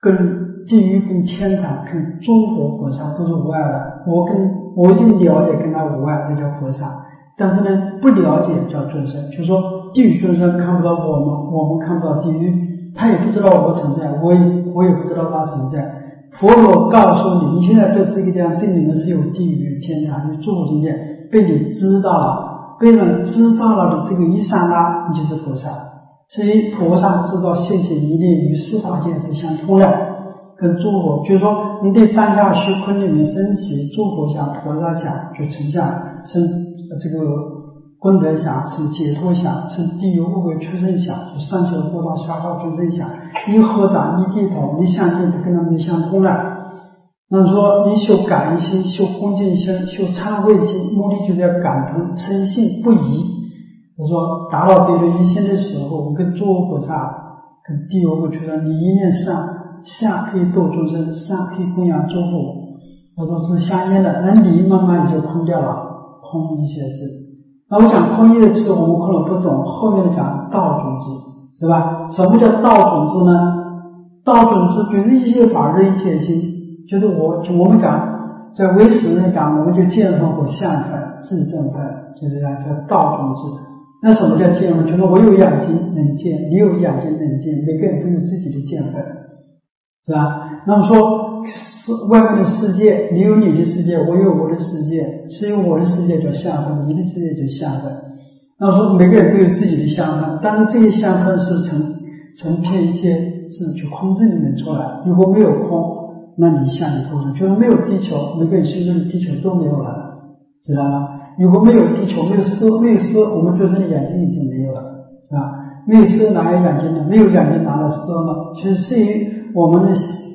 Speaker 1: 跟地狱、跟天堂、跟诸佛菩萨都是无碍的。我已经了解跟他无碍，这叫菩萨。但是呢，不了解叫众生，就是说地狱众生看不到我们，我们看不到地狱，他也不知道我存在，我也不知道他存在。佛陀告诉你，你现在在这个地方，这里面是有地狱、天堂、有诸佛境界，被你知道了，被人知道了的这个一刹那，你就是菩萨。所以菩萨知道现前一念与四法界是相通的，跟诸佛，就是说你对当下虚空里面升起诸佛想、菩萨想，就成像生这个功德想，生解脱想，生地狱恶鬼畜生想，就上求佛道下化众生想，一合掌一低头，你相信跟他们相通了。那么说你修感恩心、修恭敬心、修忏悔心，目的就是要感通深信不疑。我说达到这个一心的时候，跟诸佛菩萨、跟地狱恶鬼畜生，你一念善，下可以度众生，上可以供养诸佛，我说是相应的，那理慢慢就空掉了，空一切智。那我讲空一的智，我们可能不懂，后面讲道种智，是吧？什么叫道种智呢？道种智就是一切法任一切心，就是我们讲在唯识来讲，我们就见分和相分、自证分，就是叫道种智。那什么叫见分？就是我有眼睛能见，你有眼睛能见，每个人都有自己的见分，是吧？那么说外面的世界，你有你的世界，我有我的世界，是因为我的世界叫相分，你的世界叫相分。那么说每个人都有自己的相分，但是这些相分是从骗一切智去空智里面出来。如果没有空，那你相里透出，就是没有地球，每个人心中的地球都没有了，知道吗？如果没有地球，没有色，我们众生的眼睛已经没有了，是吧？没有色哪有眼睛呢？没有眼睛哪有色呢？其实是于我们的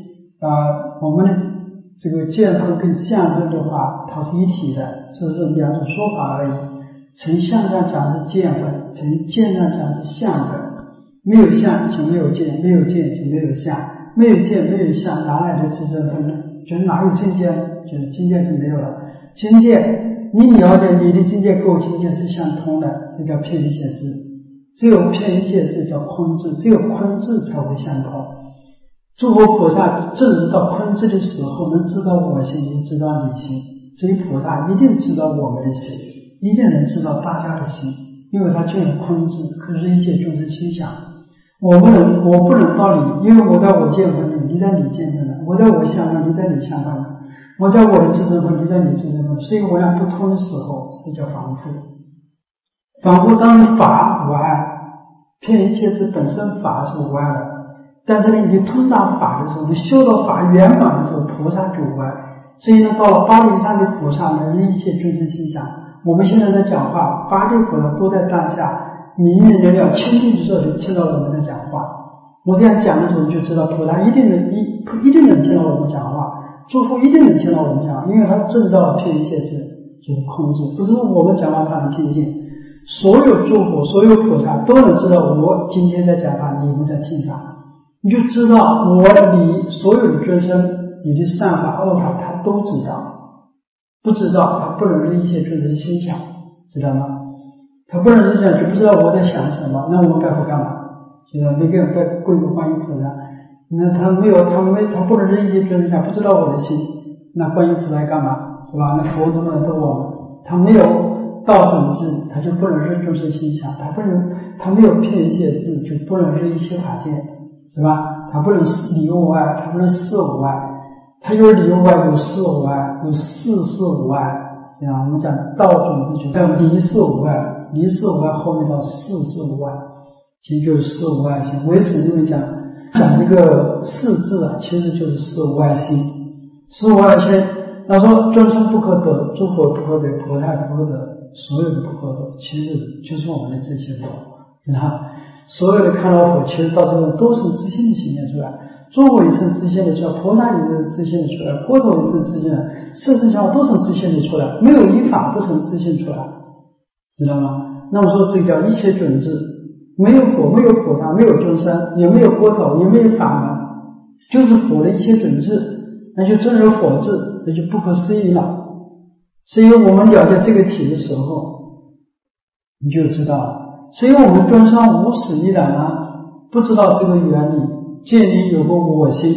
Speaker 1: 这个见分跟相分的话，它是一体的，这是两种说法而已。从相上讲是见分，从见上讲是相分。没有相就没有见，没有见就没有相，没有见没有相，哪来的智证分呢？就是哪有境界，就是境界就没有了。境界你了解你的境界跟我境界是相通的，这叫骗一切智。只有骗一切智叫空智，只有空智才会相通。诸佛菩萨证到空智的时候，能知道我心，也知道你心，所以菩萨一定知道我们的心，一定能知道大家的心，因为他就有空智，可是一切众生心想。我不能到你，因为我在我见分里，你在你见分里，我在我相分，你在你相分里，我在我的智证分，你在你智证分，所以我俩不通的时候，这叫凡夫。凡夫当然法无碍，骗一切智本身法是无碍的，但是呢，你通达法的时候，你修到法圆满的时候，菩萨就无碍。所以呢，到了803的菩萨呢，一切众生心想。我们现在在讲话，8位菩萨都在当下。明明了了清净的时候就听到我们在讲话，我这样讲的时候你就知道菩萨一定能听到我们讲话，诸佛一定能听到我们讲话，因为他证到了骗一切智，就是空智，不是我们讲话他能听见，所有诸佛所有菩萨都能知道我今天在讲话，你们在听他，你就知道你所有的众生，你的善法恶法他都知道，不知道他不能让一切众生心想，知道吗？他不能是想就不知道我在想什么，那我们该会干嘛？现在每个人在跪个观音菩萨，那他不能是一些众生想不知道我的心，那观音菩萨干嘛？是吧？那佛都能度我们，他没有道种智，他就不能是众生心想，他没有骗一切智，就不能是一切法界，是吧？他不能理无碍，他不能事无碍，他有理无碍，有事无碍，有事无碍。我们讲道种智就叫离事无碍。离事无碍后面到事无碍，其实就是事无碍心。唯识里面讲这个事字啊，其实就是事无碍心。事无碍心，那说众生不可得，诸佛不可得，菩萨不可得，所有的不可得，其实就是我们的自信度，知道吗？所有的看到佛，其实到最后都从自信的形现出来。诸佛也是自信的出来，菩萨也是自信的出来，佛陀也是自信的，四圣教都从自信的出来，没有一法不从自信出来。知道吗？那么说这叫一切准智，没有佛，没有菩萨，没有众生，也没有佛头，也没有法门，就是佛的一切准智，那就真有佛智，那就不可思议了。所以我们了解这个体的时候，你就知道了。所以我们众生无始以来呢，不知道这个原理，见你有个我心，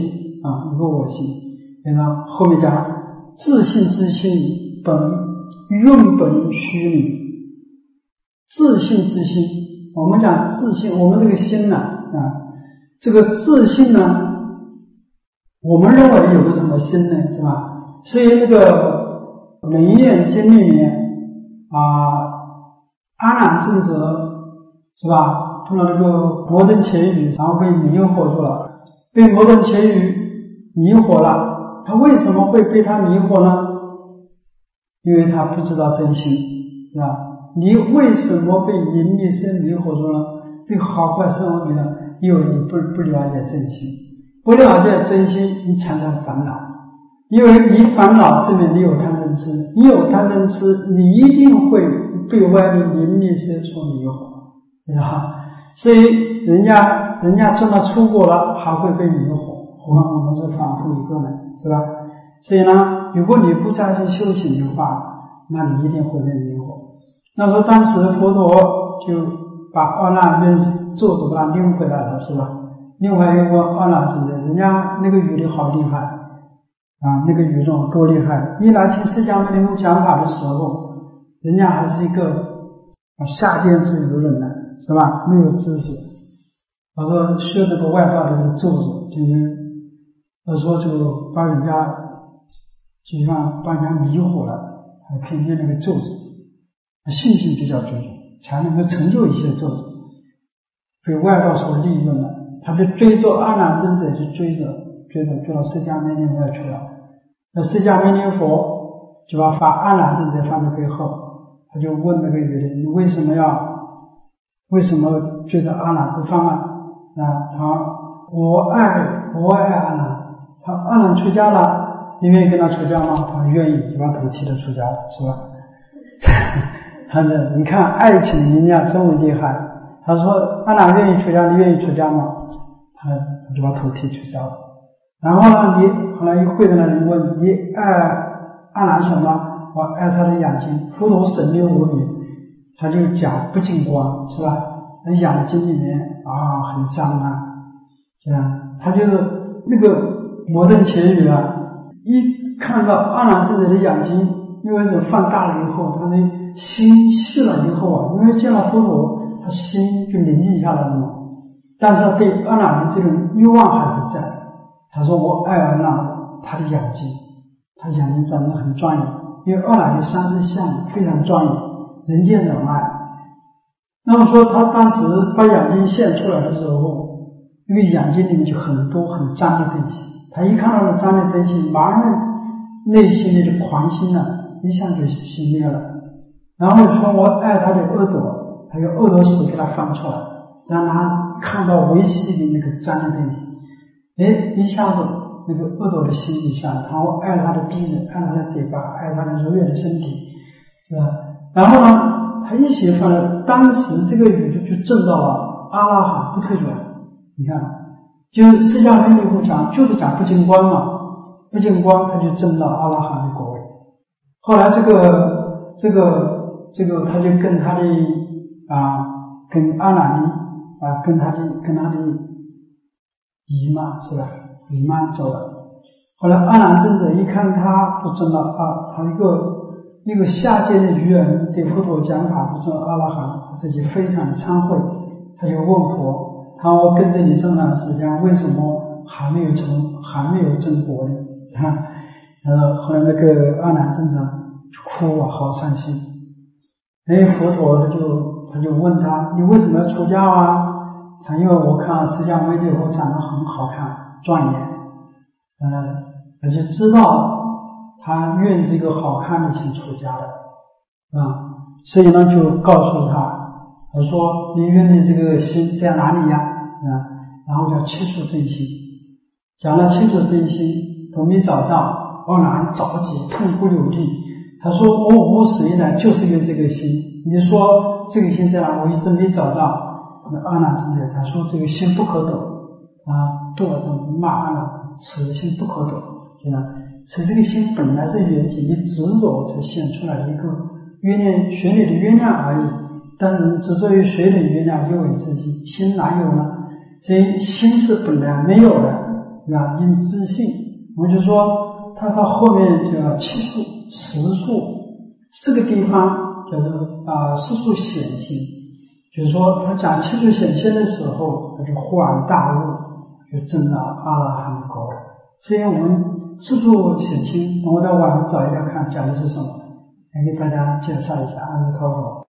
Speaker 1: 一个我心。然后后面讲自性之心本用本虚拟，自性之心，我们讲自性，我们这个心呢这个自性呢，我们认为有个什么心呢，是吧？所以那个《楞严经》里面阿难尊者是吧？碰到那个摩登伽语，然后被迷惑住了，被摩登伽语迷惑了。他为什么会被他迷惑呢？因为他不知道真心，是吧？你为什么被名利身迷惑住了？被好坏生活迷了？因为你不了解真心，不了解真心，你产生烦恼。因为你烦恼证明你有贪嗔痴，你有贪嗔痴，你一定会被外面名利身所迷惑，知道吧？所以人家这么出国了，还会被迷惑，何况我们是凡夫一个人，是吧？所以呢，如果你不再去修行的话，那你一定会被迷惑。那说当时佛陀就把阿难愿咒诅把他拎回来了，是吧？另外一个阿难尊者，人家那个语力好厉害那个语种多厉害！一来听释迦牟尼佛讲法的时候，人家还是一个下贱之愚人呢，是吧？没有知识。他说学这个外道的咒诅，就是他说就把人家基本上把人家迷惑了，才可以念那个咒诅。信心比较注重，才能够成就一些咒诅。被外道所利用了，他就追着阿难尊者，就追到释迦牟尼佛去了。那释迦牟尼佛就把阿难尊者放在背后，他就问那个女的：“你为什么追着阿难不放啊？”我爱阿难。阿难出家了，你愿意跟他出家吗？他愿意，就把头剃了出家了，是吧？他说：“你看爱情的力量这么厉害。”他说：“阿难愿意出家，你愿意出家吗？”他就把头剃出家了。然后呢，后来又会在那里问你爱阿难什么？我爱他的眼睛。佛陀神秘无比，他就讲不净光，是吧？那眼睛里面很脏是吧？他就是那个摩登伽语一看到阿难尊者的眼睛，因为放大了以后，他的心细了以后因为见了佛陀，他心就宁静下来了嘛。但是对阿难的这个欲望还是在。他说：“我爱阿难，他的眼睛，他眼睛长得很庄严，因为阿难有30相，非常庄严，人见人爱。”那么说，他当时把眼睛现出来的时候，那个眼睛里面就很多很脏的东西。他一看到了脏的东西，马上内心里的狂心一下就熄灭了。然后说我爱他的耳朵，还有耳朵屎给他放出来，让他看到维系的那个脏的东西。一下子那个耳朵的心理上，然后爱他的鼻子，爱他的嘴巴，爱他的柔软的身体，是吧？然后呢，他一起放了，当时这个宇宙就证到了阿拉罕不退转。你看，就释迦牟尼佛讲，就是讲不净光嘛，不净光他就证到阿拉罕的果位。后来这个他就跟他的跟阿难跟他的姨妈，是吧？姨妈走了。后来阿难尊者一看他不证到他一个下界的愚人对佛陀讲法不证阿拉罕，他自己非常的惭愧，他就问佛：“我跟着你这么长时间，为什么还没有证果呢？”后来那个阿难尊者就哭好伤心。佛陀他就问他：“你为什么要出家啊？”因为我看释迦牟尼佛长得很好看，庄严，他就知道他愿这个好看的先出家了，所以呢就告诉他说：“你愿的这个心在哪里呀？”然后叫七处真心，讲了七处真心都没找到，阿难着急，痛哭流涕。他说：“我无始以来就是愿这个心，你说这个心在哪？我一直没找到。”阿难尊者他说：“这个心不可得多少人骂阿难，此心不可得，是这个心本来是缘起，你执着才现出来的一个水里的月亮而已。但是执着于水里月亮，又为自己，心哪有呢？所以心是本来没有的， 啊，因自性，我们就说他到后面就要七处、十处4个地方叫做四处显性，就是说他讲七处显现的时候，他就忽然大悟，就证了阿拉汉果。所以我们四处显性，等我到晚上找一下看讲的是什么，来给大家介绍一下。阿弥陀佛。